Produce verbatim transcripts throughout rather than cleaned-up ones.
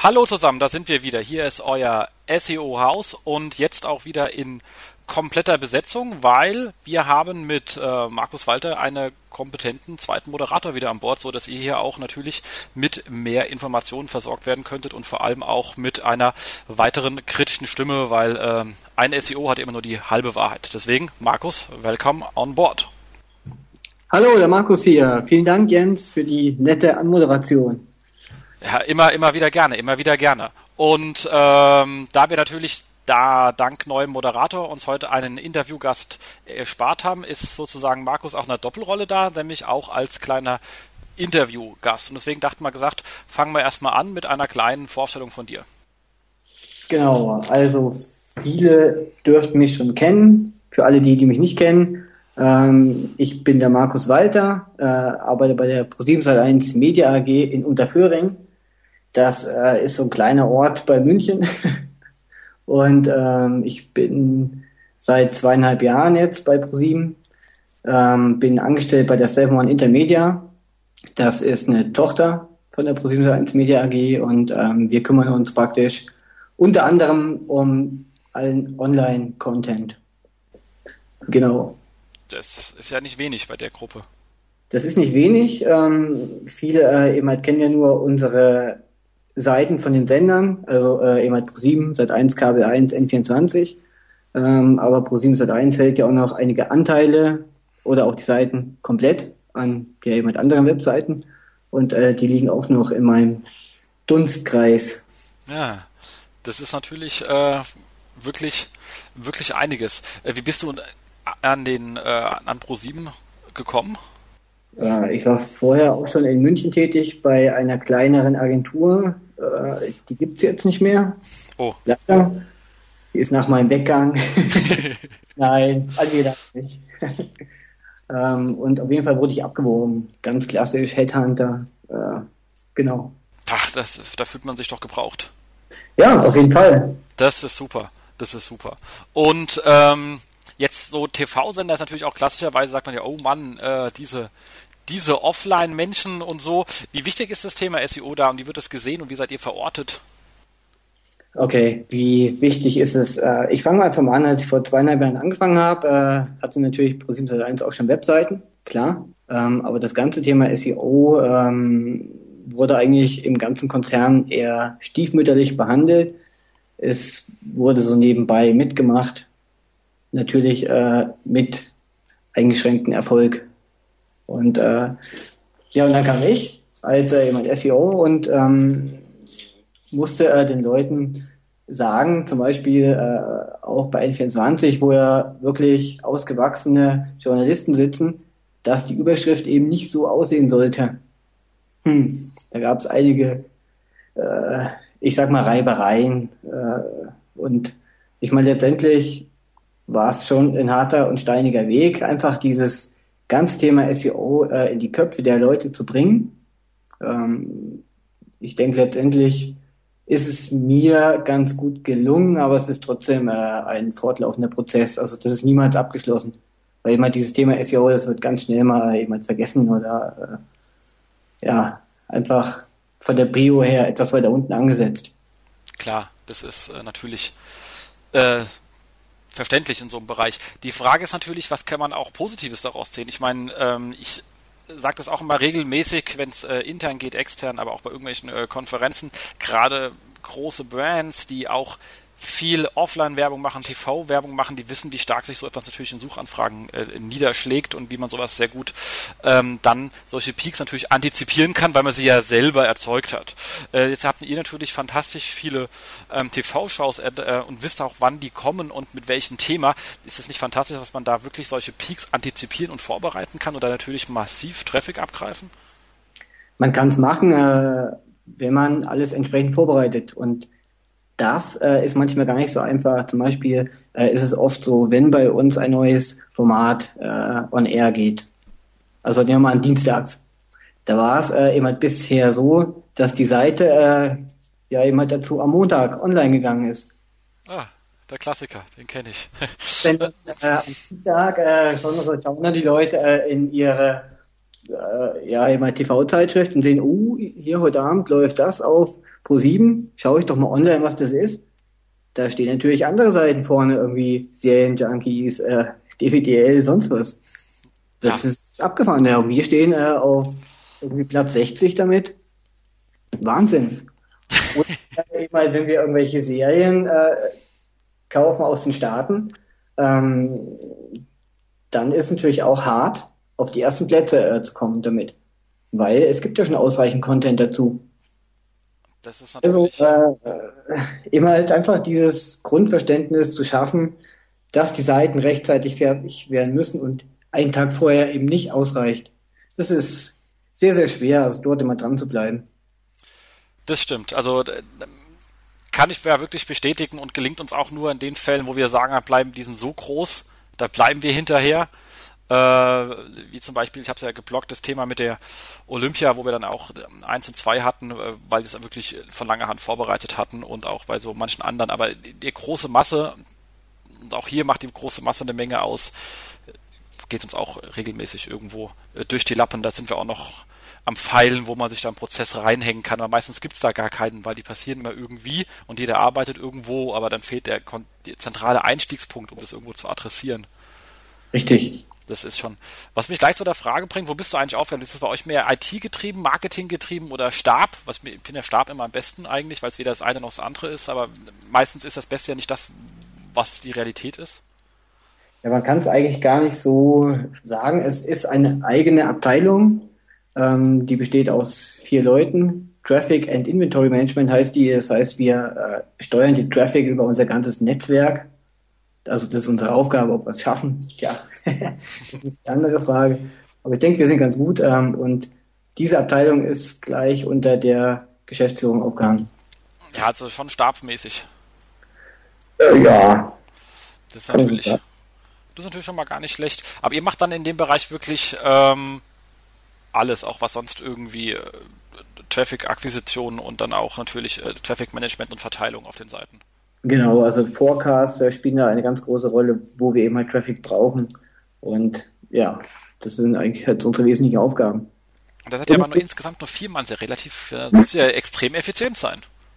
Hallo zusammen, da sind wir wieder. Hier ist euer S E O-Haus und jetzt auch wieder in kompletter Besetzung, weil wir haben mit äh, Markus Walter einen kompetenten zweiten Moderator wieder an Bord, so dass ihr hier auch natürlich mit mehr Informationen versorgt werden könntet und vor allem auch mit einer weiteren kritischen Stimme, weil äh, ein S E O hat immer nur die halbe Wahrheit. Deswegen, Markus, welcome on board. Hallo, der Markus hier. Vielen Dank, Jens, für die nette Anmoderation. Ja, immer, immer wieder gerne, immer wieder gerne. Und ähm, da wir natürlich da dank neuem Moderator uns heute einen Interviewgast erspart haben, ist sozusagen Markus auch in einer Doppelrolle da, nämlich auch als kleiner Interviewgast. Und deswegen dachten wir gesagt, fangen wir erstmal an mit einer kleinen Vorstellung von dir. Genau, also viele dürften mich schon kennen. Für alle die, die mich nicht kennen, ähm, ich bin der Markus Walter, äh, arbeite bei der ProSieben Sat eins Media A G in Unterföhring. Das äh, ist so ein kleiner Ort bei München. Und ähm, ich bin seit zweieinhalb Jahren jetzt bei ProSieben, ähm, bin angestellt bei der Seven One Intermedia. Das ist eine Tochter von der ProSieben Sat eins Media A G und ähm, wir kümmern uns praktisch unter anderem um allen Online-Content. Genau. Das ist ja nicht wenig bei der Gruppe. Das ist nicht wenig. Ähm, viele äh, eben halt kennen ja nur unsere Seiten von den Sendern, also äh, eben halt ProSieben, Sat eins, Kabel eins, N vierundzwanzig. Ähm, aber ProSieben Sat eins hält ja auch noch einige Anteile oder auch die Seiten komplett an ja, eben halt anderen Webseiten. Und äh, die liegen auch noch in meinem Dunstkreis. Ja, das ist natürlich äh, wirklich, wirklich einiges. Äh, wie bist du an den äh, an ProSieben gekommen? Äh, ich war vorher auch schon in München tätig bei einer kleineren Agentur. Äh, die gibt's jetzt nicht mehr. Oh. Leider. Die ist nach meinem Weggang. Nein, angedacht nicht. ähm, und auf jeden Fall wurde ich abgeworben. Ganz klassisch, Headhunter. Äh, genau. Ach, das, da fühlt man sich doch gebraucht. Ja, auf jeden Fall. Das ist super. Das ist super. Und ähm, jetzt so T V-Sender ist natürlich auch klassischerweise, sagt man ja, oh Mann, äh, diese, diese Offline-Menschen und so. Wie wichtig ist das Thema S E O da und wie wird es gesehen und wie seid ihr verortet? Okay, wie wichtig ist es? Äh, ich fange mal einfach mal an, als ich vor zweieinhalb Jahren angefangen habe, äh, hatte natürlich ProSieben Sat eins auch schon Webseiten, klar. Ähm, aber das ganze Thema S E O ähm, wurde eigentlich im ganzen Konzern eher stiefmütterlich behandelt. Es wurde so nebenbei mitgemacht. Natürlich äh, mit eingeschränktem Erfolg. Und äh, ja, und dann kam ich als äh, jemand S E O und ähm, musste äh, den Leuten sagen, zum Beispiel äh, auch bei N vierundzwanzig, wo ja wirklich ausgewachsene Journalisten sitzen, dass die Überschrift eben nicht so aussehen sollte. Hm, da gab es einige, äh, ich sag mal, Reibereien. Äh, und ich meine, letztendlich war es schon ein harter und steiniger Weg, einfach dieses ganze Thema S E O äh, in die Köpfe der Leute zu bringen. Ähm, ich denke, letztendlich ist es mir ganz gut gelungen, aber es ist trotzdem äh, ein fortlaufender Prozess. Also das ist niemals abgeschlossen. Weil immer dieses Thema S E O, das wird ganz schnell mal jemand vergessen oder äh, ja, einfach von der Prio her etwas weiter unten angesetzt. Klar, das ist äh, natürlich äh, verständlich in so einem Bereich. Die Frage ist natürlich, was kann man auch Positives daraus ziehen? Ich meine, ähm, ich sage das auch immer regelmäßig, wenn es äh, intern geht, extern, aber auch bei irgendwelchen äh, Konferenzen, gerade große Brands, die auch viel Offline-Werbung machen, T V-Werbung machen, die wissen, wie stark sich so etwas natürlich in Suchanfragen äh, niederschlägt und wie man sowas sehr gut ähm, dann solche Peaks natürlich antizipieren kann, weil man sie ja selber erzeugt hat. Äh, jetzt habt ihr natürlich fantastisch viele ähm, T V-Shows äh, und wisst auch, wann die kommen und mit welchem Thema. Ist es nicht fantastisch, dass man da wirklich solche Peaks antizipieren und vorbereiten kann oder natürlich massiv Traffic abgreifen? Man kann es machen, äh, wenn man alles entsprechend vorbereitet, und das äh, ist manchmal gar nicht so einfach. Zum Beispiel äh, ist es oft so, wenn bei uns ein neues Format äh, on air geht. Also nehmen wir mal an Dienstags. Da war es äh, eben halt bisher so, dass die Seite äh, ja eben halt dazu am Montag online gegangen ist. Ah, der Klassiker, den kenne ich. Wenn äh, am Dienstag äh, schon so schauen dann die Leute äh, in ihre äh, ja, immer T V-Zeitschrift und sehen, uh, hier heute Abend läuft das auf ProSieben, schaue ich doch mal online, was das ist. Da stehen natürlich andere Seiten vorne, irgendwie Serienjunkies, äh, D V D L, sonst was. Ja, Das ist abgefahren. Ja, wir stehen äh, auf irgendwie Platz sechzig damit. Wahnsinn. Und äh, ich meine, wenn wir irgendwelche Serien äh, kaufen aus den Staaten, ähm, dann ist es natürlich auch hart, auf die ersten Plätze äh, zu kommen damit. Weil es gibt ja schon ausreichend Content dazu. das ist Also, natürlich. äh, äh, immer halt einfach dieses Grundverständnis zu schaffen, dass die Seiten rechtzeitig fertig werden müssen und einen Tag vorher eben nicht ausreicht. Das ist sehr, sehr schwer, also dort immer dran zu bleiben. Das stimmt. Also d- kann ich ja wirklich bestätigen und gelingt uns auch nur in den Fällen, wo wir sagen, bleiben, die sind so groß, da bleiben wir hinterher. Äh, wie zum Beispiel, ich habe es ja geblockt, das Thema mit der Olympia, wo wir dann auch ähm, eins und zwei hatten, äh, weil wir es wirklich von langer Hand vorbereitet hatten und auch bei so manchen anderen. Aber die, die große Masse, und auch hier macht die große Masse eine Menge aus, geht uns auch regelmäßig irgendwo äh, durch die Lappen. Da sind wir auch noch am Feilen, wo man sich da im Prozess reinhängen kann. Aber meistens gibt's da gar keinen, weil die passieren immer irgendwie und jeder arbeitet irgendwo, aber dann fehlt der, kon- der zentrale Einstiegspunkt, um das irgendwo zu adressieren. Richtig. Das ist schon. Was mich gleich zu der Frage bringt, wo bist du eigentlich aufgegangen? Ist das bei euch mehr I T getrieben, Marketing getrieben oder Stab? Was mir, ich finde der Stab immer am besten eigentlich, weil es weder das eine noch das andere ist, aber meistens ist das Beste ja nicht das, was die Realität ist. Ja, man kann es eigentlich gar nicht so sagen. Es ist eine eigene Abteilung, ähm, die besteht aus vier Leuten. Traffic and Inventory Management heißt die. Das heißt, wir äh, steuern die Traffic über unser ganzes Netzwerk. Also das ist unsere Aufgabe, ob wir es schaffen. Tja, das ist die andere Frage. Aber ich denke, wir sind ganz gut. Ähm, und diese Abteilung ist gleich unter der Geschäftsführung aufgehangen. Ja, also schon stabsmäßig. Äh, ja, Das ist kann man gut natürlich, sagen. das ist natürlich schon mal gar nicht schlecht. Aber ihr macht dann in dem Bereich wirklich ähm, alles, auch was sonst irgendwie äh, Traffic-Akquisition und dann auch natürlich äh, Traffic-Management und Verteilung auf den Seiten. Genau, also Forecasts äh, spielen da eine ganz große Rolle, wo wir eben halt Traffic brauchen. Und ja, das sind eigentlich halt unsere wesentlichen Aufgaben. Und da seid ihr aber Und nur insgesamt nur vier Mann, sehr relativ, äh, müsst ihr ja extrem effizient sein.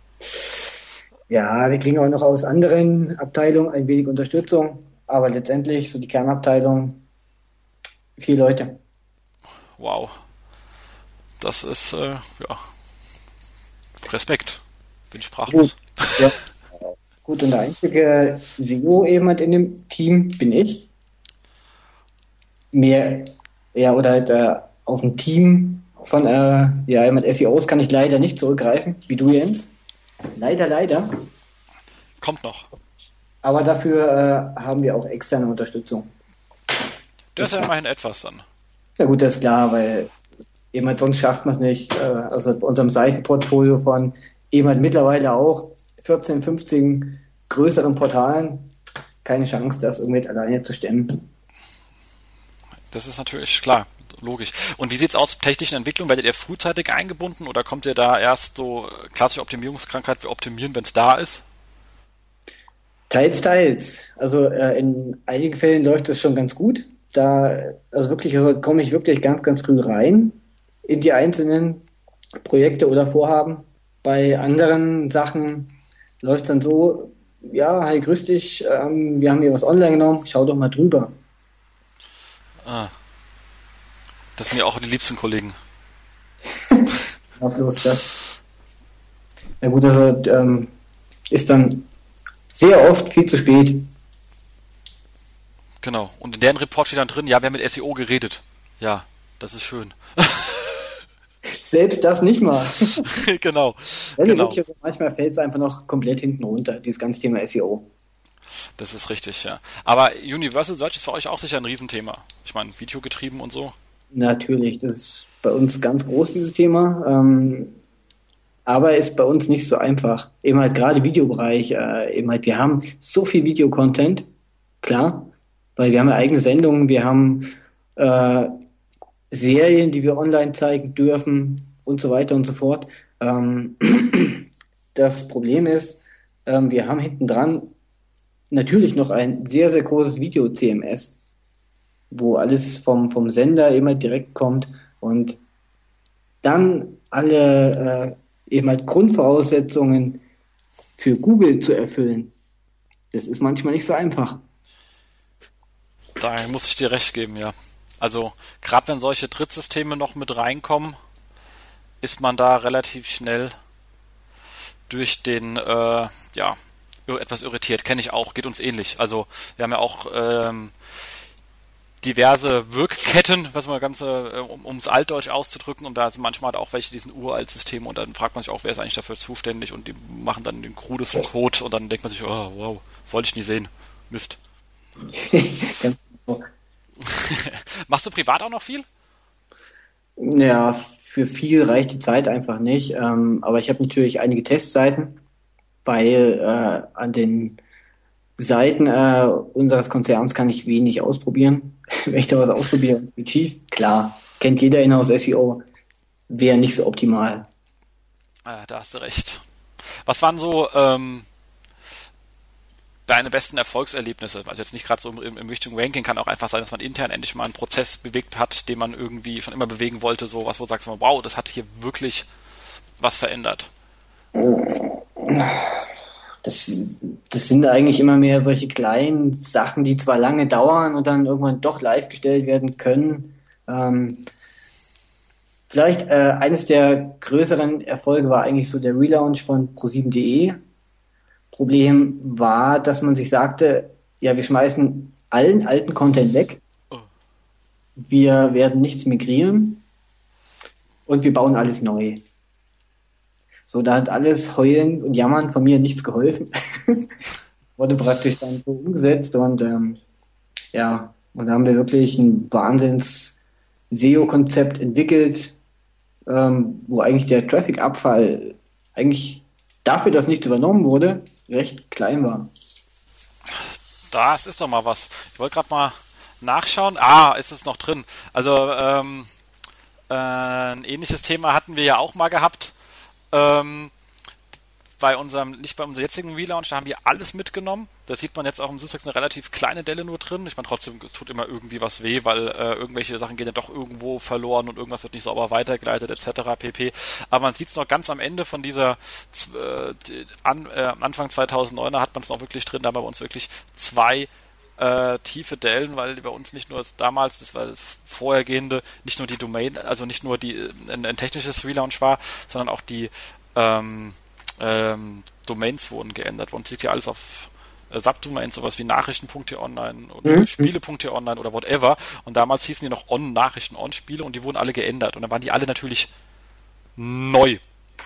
ja, wir kriegen auch noch aus anderen Abteilungen ein wenig Unterstützung, aber letztendlich so die Kernabteilung, vier Leute. Wow. Das ist, äh, ja, Respekt. Bin Gut, sprachlos. ja, gut, und der einzige S E O eben halt in dem Team bin ich. Mehr, ja, oder halt äh, auf ein Team von äh, ja, mit S E Os kann ich leider nicht zurückgreifen, wie du, Jens. Leider, leider. Kommt noch. Aber dafür äh, haben wir auch externe Unterstützung. Das Das ist ja ist immerhin etwas dann. ja gut, das ist klar, weil eben halt sonst schafft man es nicht. Äh, also bei unserem Seitenportfolio von eben halt mittlerweile auch vierzehn, fünfzehn größeren Portalen keine Chance, das irgendwie alleine zu stemmen. Das ist natürlich klar, logisch. Und wie sieht's aus mit technischen Entwicklung? Werdet ihr frühzeitig eingebunden oder kommt ihr da erst so äh, klassische Optimierungskrankheit, wir optimieren, wenn es da ist? Teils, teils. Also äh, in einigen Fällen läuft es schon ganz gut. Da, also wirklich, also komme ich wirklich ganz, ganz früh rein in die einzelnen Projekte oder Vorhaben. Bei anderen Sachen läuft es dann so, ja, hi, grüß dich, ähm, wir haben hier was online genommen, schau doch mal drüber. Ah, das sind mir auch die liebsten Kollegen. Ja, bloß das. Ja gut, also ähm, ist dann sehr oft viel zu spät. Genau. Und in deren Report steht dann drin, ja, wir haben mit S E O geredet. Ja, das ist schön. Selbst das nicht mal. Genau, Ja, nee, genau. wirklich, also manchmal fällt es einfach noch komplett hinten runter, dieses ganze Thema S E O. Das ist richtig, ja. Aber Universal Search ist für euch auch sicher ein Riesenthema. Ich meine, videogetrieben und so. Natürlich, das ist bei uns ganz groß, dieses Thema. Ähm, aber ist bei uns nicht so einfach. Eben halt gerade Videobereich, äh, eben halt, wir haben so viel Videocontent, klar, weil wir haben ja eigene Sendungen, wir haben äh, Serien, die wir online zeigen dürfen und so weiter und so fort. Ähm, das Problem ist, ähm, wir haben hinten dran natürlich noch ein sehr, sehr großes Video-C M S, wo alles vom, vom Sender immer direkt kommt. Und dann alle äh, eben halt Grundvoraussetzungen für Google zu erfüllen, das ist manchmal nicht so einfach. Da muss ich dir recht geben, ja. Also, gerade wenn solche Drittsysteme noch mit reinkommen, ist man da relativ schnell durch den, äh, ja, etwas irritiert. Kenne ich auch, geht uns ähnlich. Also, wir haben ja auch ähm, diverse Wirkketten, was man ganz, äh, um ums Altdeutsch auszudrücken, und da sind manchmal halt auch welche diesen uralt Systeme, und dann fragt man sich auch, wer ist eigentlich dafür zuständig, und die machen dann den krudesten Code, und dann denkt man sich, oh, wow, wollte ich nie sehen. Mist. Ganz genau. Machst du privat auch noch viel? Ja, für viel reicht die Zeit einfach nicht. Ähm, aber ich habe natürlich einige Testseiten, weil äh, an den Seiten äh, unseres Konzerns kann ich wenig ausprobieren. Wenn ich da was ausprobiere und es geht schief, klar, kennt jeder Inhouse S E O, wäre nicht so optimal. Ah, da hast du recht. Was waren so ähm, deine besten Erfolgserlebnisse? Also jetzt nicht gerade so im, im Richtung Ranking, kann auch einfach sein, dass man intern endlich mal einen Prozess bewegt hat, den man irgendwie schon immer bewegen wollte, so was, wo du sagst, wow, das hat hier wirklich was verändert. Das, das sind eigentlich immer mehr solche kleinen Sachen, die zwar lange dauern und dann irgendwann doch live gestellt werden können. Ähm, vielleicht äh, eines der größeren Erfolge war eigentlich so der Relaunch von pro sieben punkt de. Problem war, dass man sich sagte, ja, wir schmeißen allen alten Content weg, Oh. wir werden nichts migrieren und wir bauen alles neu. So, da hat alles Heulen und Jammern von mir nichts geholfen. Wurde praktisch dann so umgesetzt und ähm, ja, und da haben wir wirklich ein Wahnsinns S E O-Konzept entwickelt, ähm, wo eigentlich der Traffic-Abfall eigentlich dafür, dass nichts übernommen wurde, recht klein war. Das ist doch mal was. Ich wollte gerade mal nachschauen. Ah, ist es noch drin. Also ähm, äh, ein ähnliches Thema hatten wir ja auch mal gehabt. Ähm, bei unserem, nicht bei unserem jetzigen Relaunch, da haben wir alles mitgenommen. Da sieht man jetzt auch im Systex eine relativ kleine Delle nur drin. Ich meine, trotzdem tut immer irgendwie was weh, weil äh, irgendwelche Sachen gehen ja doch irgendwo verloren und irgendwas wird nicht sauber weitergeleitet, et cetera pp. Aber man sieht es noch ganz am Ende von dieser äh, an, äh, Anfang zweitausenddeuner hat man es noch wirklich drin, da haben wir bei uns wirklich zwei äh, tiefe Dellen, weil bei uns nicht nur das damals, das war das vorhergehende, nicht nur die Domain, also nicht nur die ein, ein technisches Relaunch war, sondern auch die ähm, ähm, Domains wurden geändert. Bei uns liegt ja alles auf äh, Subdomains, sowas wie Nachrichten.online oder Mhm. Spiele.online oder whatever. Und damals hießen die noch On-Nachrichten, On-Spiele, und die wurden alle geändert. Und dann waren die alle natürlich neu.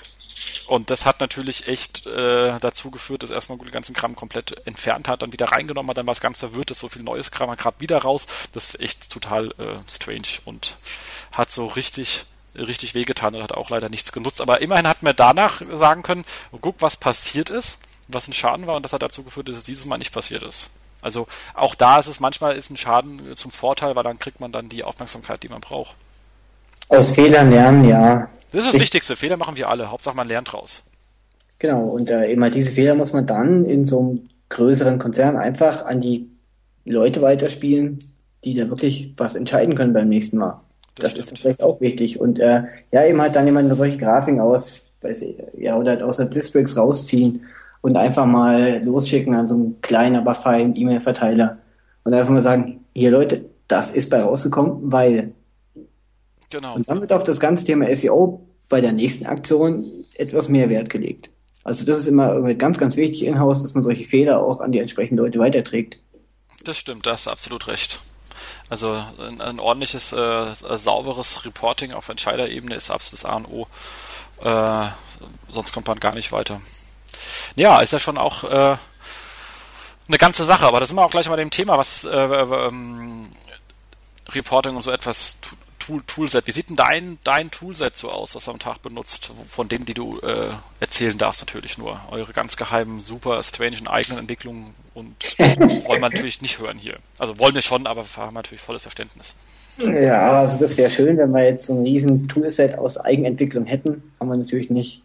Und das hat natürlich echt äh, dazu geführt, dass erstmal den ganzen Kram komplett entfernt hat, dann wieder reingenommen hat, dann war es ganz verwirrt, dass so viel neues Kram gerade wieder raus. Das ist echt total äh, strange und hat so richtig richtig wehgetan und hat auch leider nichts genutzt. Aber immerhin hat man danach sagen können, guck, was passiert ist, was ein Schaden war, und das hat dazu geführt, dass es dieses Mal nicht passiert ist. Also auch da ist es manchmal ist ein Schaden zum Vorteil, weil dann kriegt man dann die Aufmerksamkeit, die man braucht. Aus Fehlern lernen, ja. Das ist das Wichtigste. Fehler machen wir alle. Hauptsache man lernt draus. Genau, und äh, immer diese Fehler muss man dann in so einem größeren Konzern einfach an die Leute weiterspielen, die da wirklich was entscheiden können beim nächsten Mal. Das Das ist dann stimmt. vielleicht auch wichtig. Und äh, ja, eben halt dann jemand solche Grafiken aus, weiß ich, ja, oder halt aus der Districts rausziehen und einfach mal losschicken an so einen kleinen, aber feinen E-Mail-Verteiler. Und einfach mal sagen, hier Leute, das ist bei rausgekommen, weil. Genau. Und dann wird auf das ganze Thema S E O bei der nächsten Aktion etwas mehr Wert gelegt. Also das ist immer irgendwie ganz, ganz wichtig in-house, dass man solche Fehler auch an die entsprechenden Leute weiterträgt. Das stimmt, da hast du absolut recht. Also ein, ein ordentliches, äh, sauberes Reporting auf Entscheiderebene ist absolut das A und O. Äh, sonst kommt man gar nicht weiter. Ja, ist ja schon auch äh, eine ganze Sache, aber da sind wir auch gleich mal dem Thema, was äh, ähm, Reporting und so etwas Tool, Toolset. Wie sieht denn dein, dein Toolset so aus, das du am Tag benutzt? Von denen, die du äh, erzählen darfst, natürlich nur. Eure ganz geheimen, super strangen eigenen Entwicklungen, und wollen wir natürlich nicht hören hier. Also wollen wir schon, aber wir haben natürlich volles Verständnis. Ja, also das wäre schön, wenn wir jetzt so ein riesen Toolset aus Eigenentwicklung hätten. Haben wir natürlich nicht.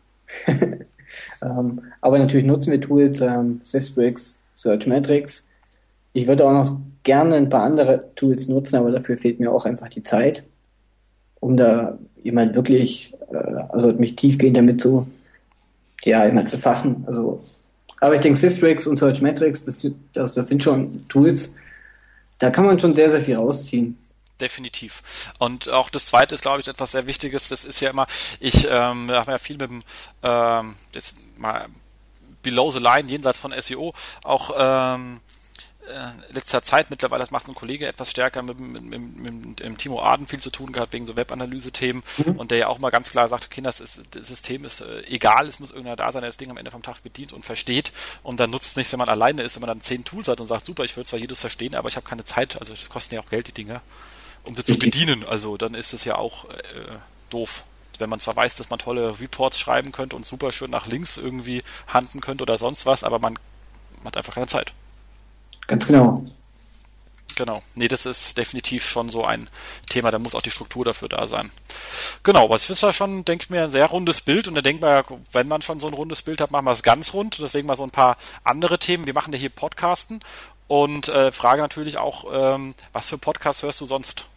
ähm, aber natürlich nutzen wir Tools, ähm, Systrix, Searchmetrics. Ich würde auch noch gerne ein paar andere Tools nutzen, aber dafür fehlt mir auch einfach die Zeit. um da jemand wirklich, äh, also mich tiefgehend damit zu, ja, jemand befassen. Also, aber ich denke, Systrix und Searchmetrics, das, das, das sind schon Tools, da kann man schon sehr, sehr viel rausziehen. Definitiv. Und auch das Zweite ist, glaube ich, etwas sehr Wichtiges. Das ist ja immer, ich ähm, habe ja viel mit dem, ähm, jetzt mal below the line, jenseits von S E O, auch ähm, äh, letzter Zeit mittlerweile, das macht ein Kollege etwas stärker mit, mit, mit, mit, mit dem Timo Aden viel zu tun gehabt, wegen so Webanalyse-Themen Mhm. und der ja auch mal ganz klar sagt, okay, das, ist, das System ist äh, egal, es muss irgendeiner da sein, der das Ding am Ende vom Tag bedient und versteht und dann nutzt es nicht, wenn man alleine ist, wenn man dann zehn Tools hat und sagt, super, ich will zwar jedes verstehen, aber ich habe keine Zeit, also es kosten ja auch Geld, die Dinge, um sie zu bedienen, also dann ist es ja auch äh, doof. Wenn man zwar weiß, dass man tolle Reports schreiben könnte und super schön nach links irgendwie handen könnte oder sonst was, aber man, man hat einfach keine Zeit. Ganz genau. Genau. Nee, das ist definitiv schon so ein Thema, da muss auch die Struktur dafür da sein. Genau, was ist ja schon, denke ich mir, ein sehr rundes Bild und da denkt man ja, wenn man schon so ein rundes Bild hat, machen wir es ganz rund. Deswegen mal so ein paar andere Themen. Wir machen ja hier Podcasten und äh, Frage natürlich auch, ähm, was für Podcasts hörst du sonst?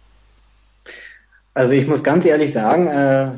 Also ich muss ganz ehrlich sagen, äh,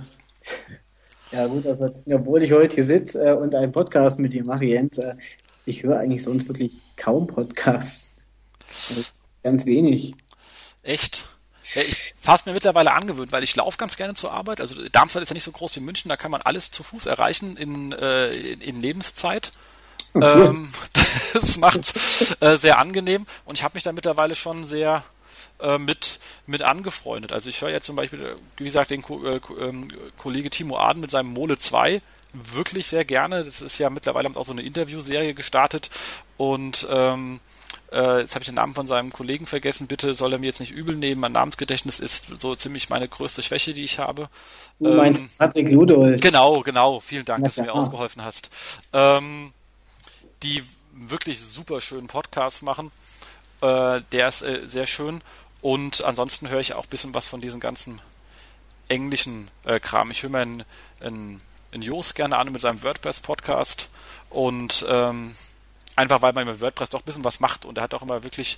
ja gut, also, obwohl ich heute hier sitze äh, und einen Podcast mit dir mache, Jens, äh, ich höre eigentlich sonst wirklich kaum Podcasts. Also ganz wenig. Echt? Ja, ich fast mir mittlerweile angewöhnt, weil ich laufe ganz gerne zur Arbeit. Also Darmstadt ist ja nicht so groß wie München, da kann man alles zu Fuß erreichen in, äh, in, in Lebenszeit. Cool. Ähm, das macht's äh, sehr angenehm und ich habe mich da mittlerweile schon sehr äh, mit, mit angefreundet. Also ich höre jetzt zum Beispiel, wie gesagt, den Ko äh, ähm, Kollege Timo Aden mit seinem Mole zwei wirklich sehr gerne. Das ist ja mittlerweile auch so eine Interviewserie gestartet und ähm, äh, jetzt habe ich den Namen von seinem Kollegen vergessen. Bitte soll er mir jetzt nicht übel nehmen. Mein Namensgedächtnis ist so ziemlich meine größte Schwäche, die ich habe. Du meinst Ähm, Patrick Ludolf. genau, genau. Vielen Dank, Na dass du mir klar. ausgeholfen hast. Ähm, die wirklich super schönen Podcasts machen. Äh, der ist äh, sehr schön. Und ansonsten höre ich auch ein bisschen was von diesem ganzen englischen äh, Kram. Ich höre mir einen, einen, einen Jos gerne an mit seinem WordPress-Podcast. Und ähm, einfach, weil man mit WordPress doch ein bisschen was macht. Und er hat auch immer wirklich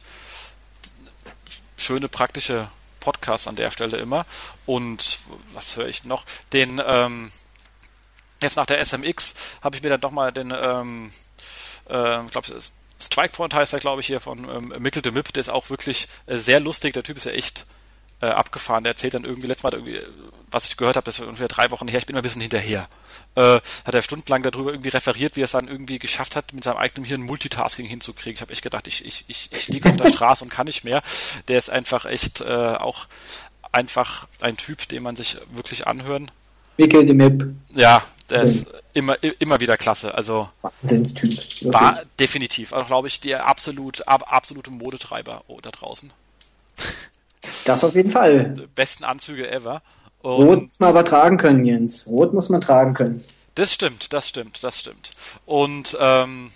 schöne, praktische Podcasts an der Stelle immer. Und was höre ich noch? Den, ähm, jetzt nach der S M X habe ich mir dann doch mal den, ähm, äh, ich glaube, Strikepoint heißt er, glaube ich, hier von ähm, Mikkel de Mip, der ist auch wirklich äh, sehr lustig. Der Typ ist ja echt äh, abgefahren. Der erzählt dann irgendwie, letztes Mal irgendwie, was ich gehört habe, das war ungefähr drei Wochen her, ich bin immer ein bisschen hinterher. Äh, hat er stundenlang darüber irgendwie referiert, wie er es dann irgendwie geschafft hat, mit seinem eigenen Hirn Multitasking hinzukriegen. Ich habe echt gedacht, ich, ich, ich, ich liege auf der Straße und kann nicht mehr. Der ist einfach echt äh, auch einfach ein Typ, den man sich wirklich anhören. Mikkel de Mip. Ja, der ist immer, immer wieder klasse. Also Wahnsinnstyp. war definitiv, auch glaube ich, der absolut, ab, absolute Modetreiber oh, da draußen. Das auf jeden Fall. Besten Anzüge ever. Rot Und muss man aber tragen können, Jens. Rot muss man tragen können. das stimmt, das stimmt, das stimmt. Und ähm,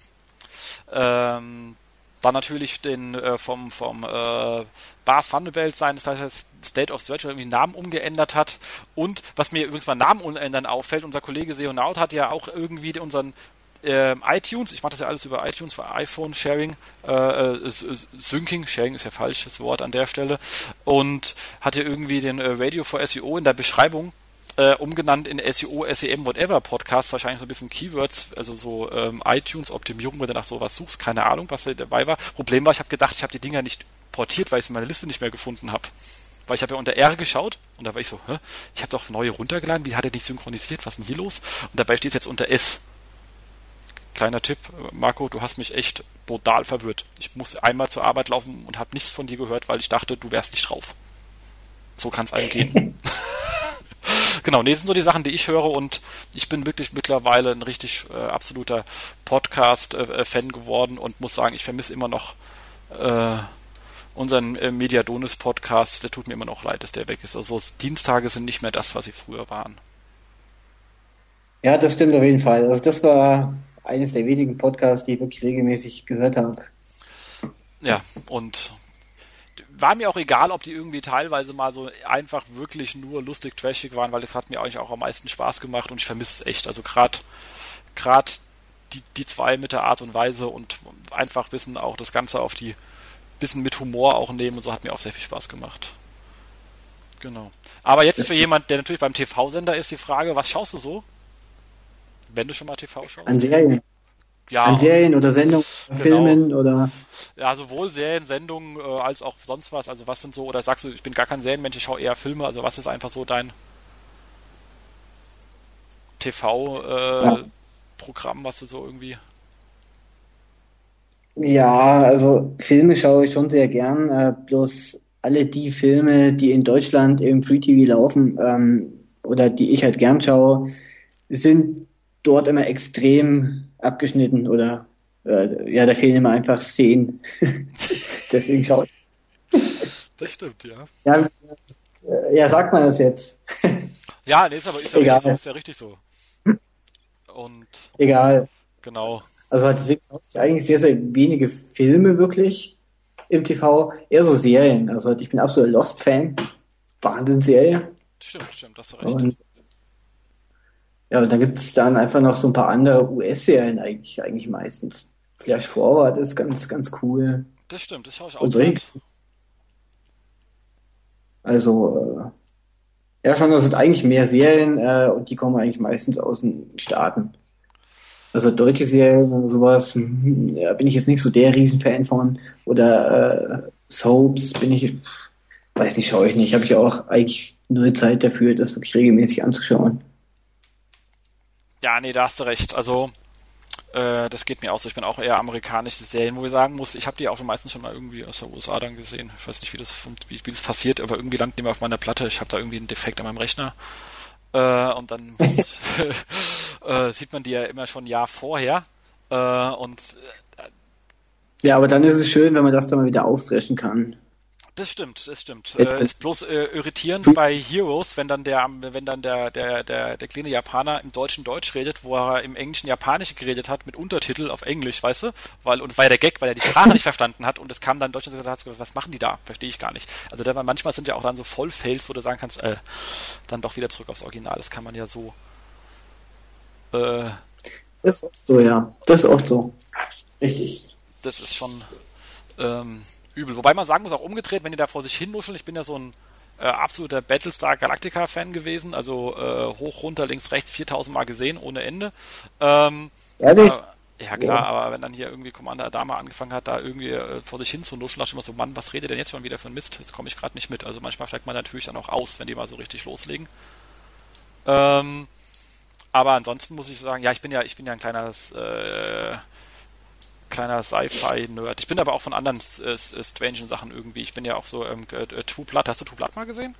ähm, dann natürlich den äh, vom vom äh, Bas van de Belt sein, das heißt State of Search, irgendwie den Namen umgeändert hat. Und was mir übrigens beim Namen umändern auffällt, unser Kollege Seonaut hat ja auch irgendwie unseren äh, iTunes, ich mache das ja alles über iTunes, für iPhone Sharing, äh, äh, Syncing, Sharing ist ja falsches Wort an der Stelle, und hat ja irgendwie den äh, Radio for S E O in der Beschreibung äh, umgenannt in S E O, S E M, whatever Podcast, wahrscheinlich so ein bisschen Keywords, also so ähm, iTunes-Optimierung, wenn du nach sowas suchst, keine Ahnung, was da dabei war. Problem war, ich habe gedacht, ich habe die Dinger nicht portiert, weil ich es in meiner Liste nicht mehr gefunden habe. Weil ich habe ja unter R geschaut und da war ich so, hä? Ich habe doch neue runtergeladen, wie hat er nicht synchronisiert, was ist denn hier los? Und dabei steht es jetzt unter S. Kleiner Tipp, Marco, du hast mich echt total verwirrt. Ich muss einmal zur Arbeit laufen und habe nichts von dir gehört, weil ich dachte, du wärst nicht drauf. So kann es einem gehen. Genau, nee, das sind so die Sachen, die ich höre, und ich bin wirklich mittlerweile ein richtig äh, absoluter Podcast-Fan äh, geworden und muss sagen, ich vermisse immer noch äh, unseren äh, Mediadonis-Podcast. Der tut mir immer noch leid, dass der weg ist. Also Dienstage sind nicht mehr das, was sie früher waren. Ja, das stimmt auf jeden Fall. Also das war eines der wenigen Podcasts, die ich wirklich regelmäßig gehört habe. Ja, und war mir auch egal, ob die irgendwie teilweise mal so einfach wirklich nur lustig trashig waren, weil das hat mir eigentlich auch am meisten Spaß gemacht und ich vermisse es echt. Also gerade gerade die, die zwei mit der Art und Weise und einfach ein bisschen auch das Ganze auf die bisschen mit Humor auch nehmen und so hat mir auch sehr viel Spaß gemacht. Genau. Aber jetzt für jemand, der natürlich beim T V-Sender ist, die Frage, was schaust du so, wenn du schon mal T V An schaust? Serien. An Ja, Serien oder Sendungen, genau. Filmen oder Ja, sowohl Serien, Sendungen äh, als auch sonst was. Also was sind so, oder sagst du, ich bin gar kein Serienmensch, ich schaue eher Filme, also was ist einfach so dein ja. T V-Programm, was du so irgendwie... Ja, also Filme schaue ich schon sehr gern. Äh, bloß alle die Filme, die in Deutschland im Free T V laufen, ähm, oder die ich halt gern schaue, sind dort immer extrem abgeschnitten oder äh, ja, da fehlen immer einfach Szenen. Deswegen schaue ich. Das stimmt, ja. Ja, äh, ja, sagt man das jetzt? Ja, nee, ist aber ist ja richtig so, Egal, ist ja richtig so. Und egal. genau, Also deswegen schaue ich eigentlich sehr, sehr wenige Filme wirklich im T V, eher so Serien. Also ich bin absoluter Lost-Fan. Wahnsinnsserie. stimmt, stimmt, hast du recht. Und ja, und dann gibt es dann einfach noch so ein paar andere U S-Serien eigentlich, eigentlich meistens. Flash Forward ist ganz, ganz cool. Das stimmt, das schaue ich auch Und solche, gerade. also, äh, ja schon, das sind eigentlich mehr Serien, äh, und die kommen eigentlich meistens aus den Staaten. Also deutsche Serien und sowas, hm, ja, bin ich jetzt nicht so der Riesenfan von. Oder äh, Soaps bin ich, weiß nicht, schaue ich nicht. Habe ich auch eigentlich nur Zeit dafür, das wirklich regelmäßig anzuschauen. Ja, nee, da hast du recht. Also, äh, das geht mir auch so. Ich bin auch eher amerikanische Serien, wo ich sagen muss, ich habe die auch schon meistens schon mal irgendwie aus der U S A dann gesehen. Ich weiß nicht, wie das, funkt- wie, wie das passiert, aber irgendwie landen die mal auf meiner Platte. Ich habe da irgendwie einen Defekt an meinem Rechner. Äh, und dann muss, äh, sieht man die ja immer schon ein Jahr vorher. Äh, und Ja, aber dann ist es schön, wenn man das dann mal wieder auffrischen kann. Das stimmt, das stimmt. Äh, Etwas ist bloß äh, irritierend bei Heroes, wenn dann der, wenn dann der, der, der, der kleine Japaner im Deutschen Deutsch redet, wo er im Englischen Japanisch geredet hat, mit Untertitel auf Englisch, weißt du? Weil, und es war ja der Gag, weil er die Sprache nicht verstanden hat und es kam dann in Deutschland und hat gesagt, was machen die da? Verstehe ich gar nicht. Also da, manchmal sind ja auch dann so Vollfails, wo du sagen kannst, äh, dann doch wieder zurück aufs Original. Das kann man ja so, äh, Das ist oft so, ja. Das ist oft so. Richtig. das ist schon ähm, übel. Wobei man sagen muss, auch umgedreht, wenn die da vor sich hin nuscheln, ich bin ja so ein äh, absoluter Battlestar Galactica-Fan gewesen, also äh, hoch, runter, links, rechts, viertausend Mal gesehen, ohne Ende. Ähm, Ehrlich? äh, ja klar, aber wenn dann hier irgendwie Commander Adama angefangen hat, da irgendwie äh, vor sich hin zu nuscheln, dachte ich immer so, Mann, was redet denn jetzt schon wieder für ein Mist? Jetzt komme ich gerade nicht mit. Also manchmal steigt man natürlich dann auch aus, wenn die mal so richtig loslegen. Ähm, aber ansonsten muss ich sagen, ja, ich bin ja, ich bin ja ein kleines äh, kleiner Sci-Fi-Nerd. Ich bin aber auch von anderen äh, strangen Sachen irgendwie. Ich bin ja auch so ähm, äh, True Blood. Hast du True Blood mal gesehen?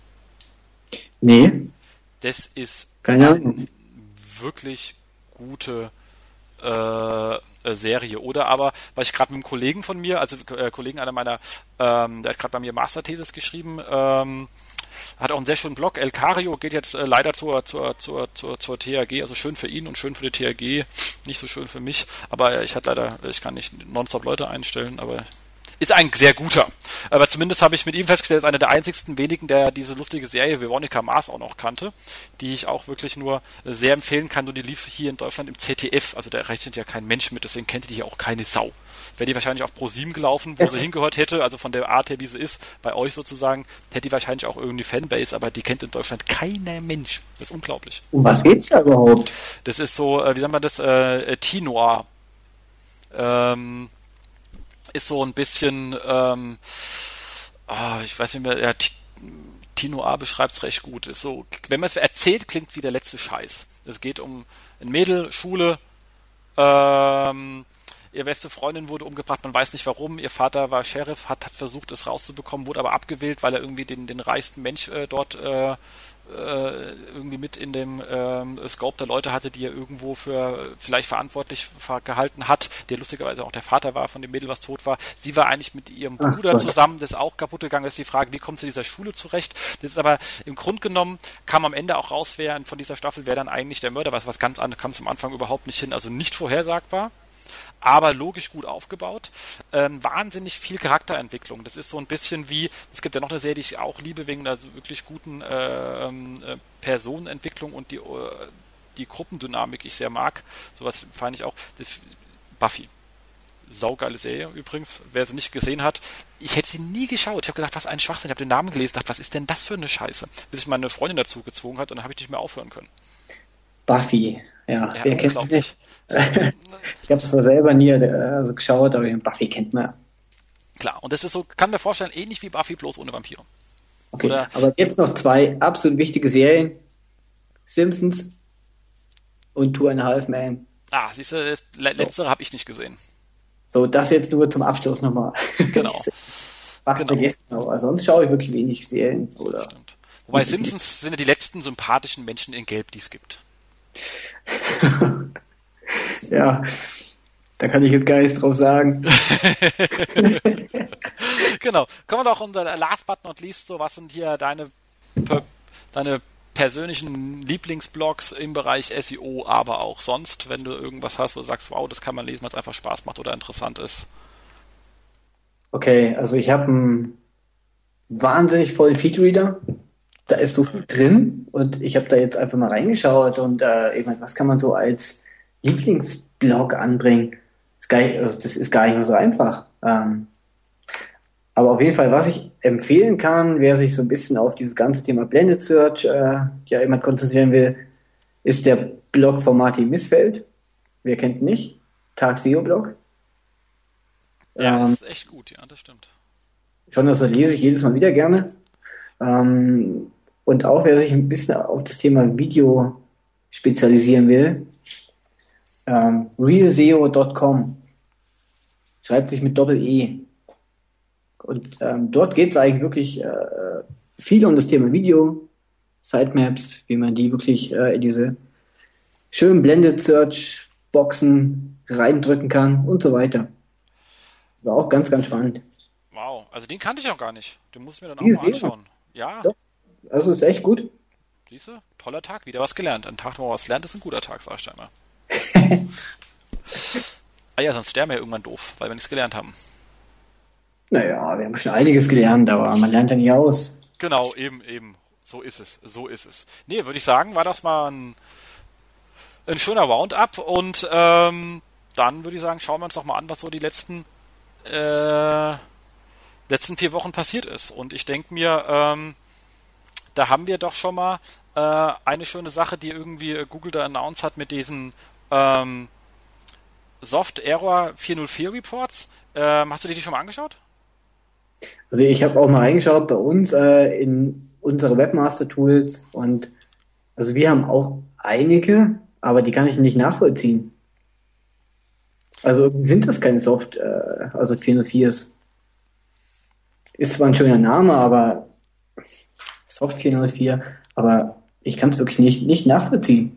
Nee, Das ist keine eine Ahnung. wirklich gute äh, äh, Serie. Oder aber, weil ich gerade mit einem Kollegen von mir, also äh, Kollegen einer meiner, ähm, der hat gerade bei mir Masterthesis geschrieben, ähm, hat auch einen sehr schönen Blog. El Cario geht jetzt äh, leider zur, zur, zur, zur, zur T H G, also schön für ihn und schön für die T H G, nicht so schön für mich, aber ich hatte leider, ich kann nicht nonstop Leute einstellen, aber ist ein sehr guter. Aber zumindest habe ich mit ihm festgestellt, er ist einer der einzigsten wenigen, der diese lustige Serie Veronica Mars auch noch kannte, die ich auch wirklich nur sehr empfehlen kann. Nur die lief hier in Deutschland im Z D F, also da rechnet ja kein Mensch mit, deswegen kennt die hier auch keine Sau. Wäre die wahrscheinlich auf ProSieben gelaufen, wo sie Es, hingehört hätte, also von der Art her, wie sie ist, bei euch sozusagen, hätte die wahrscheinlich auch irgendwie Fanbase, aber die kennt in Deutschland keiner Mensch. Das ist unglaublich. um was geht's da überhaupt? Das ist so, äh, wie sagt man das, äh, Tinoir. Ähm, ist so ein bisschen, ähm, ah, ich weiß nicht mehr, ja, T- Tino A beschreibt es recht gut. Ist so, wenn man es erzählt, klingt wie der letzte Scheiß. Es geht um ein Mädel, Schule, ähm, ihr beste Freundin wurde umgebracht, man weiß nicht warum. Ihr Vater war Sheriff, hat, hat versucht, es rauszubekommen, wurde aber abgewählt, weil er irgendwie den, den reichsten Mensch äh, dort äh, äh, irgendwie mit in dem ähm, Scope der Leute hatte, die er irgendwo für vielleicht verantwortlich ver- gehalten hat, der lustigerweise auch der Vater war von dem Mädel, was tot war. Sie war eigentlich mit ihrem Ach Bruder Gott. zusammen, das ist auch kaputt gegangen. Das ist die Frage, wie kommt sie in dieser Schule zurecht? Das ist aber im Grunde genommen, kam am Ende auch raus, wer von dieser Staffel, wer dann eigentlich der Mörder war, was ganz anderes, kam zum Anfang überhaupt nicht hin, also nicht vorhersagbar, aber logisch gut aufgebaut. Ähm, wahnsinnig viel Charakterentwicklung. Das ist so ein bisschen wie, es gibt ja noch eine Serie, die ich auch liebe, wegen der so wirklich guten äh, äh, Personenentwicklung und die, äh, die Gruppendynamik ich sehr mag. Sowas fand ich auch. Das, Buffy. saugeile Serie übrigens, wer sie nicht gesehen hat. Ich hätte sie nie geschaut. Ich habe gedacht, was ein Schwachsinn. Ich habe den Namen gelesen, dachte, was ist denn das für eine Scheiße? Bis sich meine Freundin dazu gezwungen hat und dann habe ich nicht mehr aufhören können. Buffy, ja, Ja, wer kennt es unglaublich. nicht? Ich habe es zwar selber nie äh, also geschaut, aber Buffy kennt man. Klar, und das ist so, kann mir vorstellen, ähnlich wie Buffy, bloß ohne Vampire. Okay, Oder, aber jetzt noch zwei absolut wichtige Serien. Simpsons und Two and a Half Men. ah, siehst du, das le- letztere habe ich nicht gesehen. So, das jetzt nur zum Abschluss nochmal. Genau. Was Genau. vergessen, aber sonst schaue ich wirklich wenig Serien. Oder Stimmt. Wobei Nicht so viel. Simpsons sind ja die letzten sympathischen Menschen in Gelb, die es gibt. Ja, da kann ich jetzt gar nichts drauf sagen. Genau. Kommen wir doch unter last but not least, so was sind hier deine, per, deine persönlichen Lieblingsblogs im Bereich S E O, aber auch sonst, wenn du irgendwas hast, wo du sagst, wow, das kann man lesen, weil es einfach Spaß macht oder interessant ist. Okay, also ich habe einen wahnsinnig vollen Feedreader. Da ist so viel drin und ich habe da jetzt einfach mal reingeschaut und äh, eben, was kann man so als Lieblingsblog anbringen? Ist gar nicht, also das ist gar nicht mehr so einfach. Ähm, aber auf jeden Fall, was ich empfehlen kann, wer sich so ein bisschen auf dieses ganze Thema Blended Search äh, ja jemand konzentrieren will, ist der Blog von Martin Missfeld. Wer kennt ihn nicht? Tag S E O-Blog. Ja, Ähm, ist echt gut, ja, das stimmt. Schon das lese ich jedes Mal wieder gerne. Ähm, und auch wer sich ein bisschen auf das Thema Video spezialisieren will, ähm, real S E O Punkt com schreibt sich mit Doppel-E. Und ähm, dort geht es eigentlich wirklich äh, viel um das Thema Video, Sitemaps, wie man die wirklich äh, in diese schönen Blended Search Boxen reindrücken kann und so weiter. War auch ganz, ganz spannend. Wow, also den kannte ich noch gar nicht. Den muss ich mir dann auch Real mal S E O. anschauen. Ja, Doch. Also ist echt gut. siehst du, toller Tag, wieder was gelernt. Ein Tag, wo man was lernt, ist ein guter Tag, sag ich einmal. Ah ja, sonst sterben wir ja irgendwann doof, weil wir nichts gelernt haben. Naja, wir haben schon einiges gelernt, aber man lernt ja nie aus. Genau, eben, eben. So ist es, so ist es. Nee, würde ich sagen, war das mal ein, ein schöner Roundup und ähm, dann würde ich sagen, schauen wir uns doch mal an, was so die letzten äh, letzten vier Wochen passiert ist. Und ich denke mir, ähm, da haben wir doch schon mal äh, eine schöne Sache, die irgendwie Google da announced hat mit diesen ähm, Soft Error vierhundertvier Reports. Ähm, hast du dir die schon mal angeschaut? Also ich habe auch mal reingeschaut bei uns äh, in unsere Webmaster-Tools und also wir haben auch einige, aber die kann ich nicht nachvollziehen. Also sind das keine Soft, äh, also vierhundertviers. Ist zwar ein schöner Name, aber Soft vierhundertvier, aber ich kann es wirklich nicht, nicht nachvollziehen.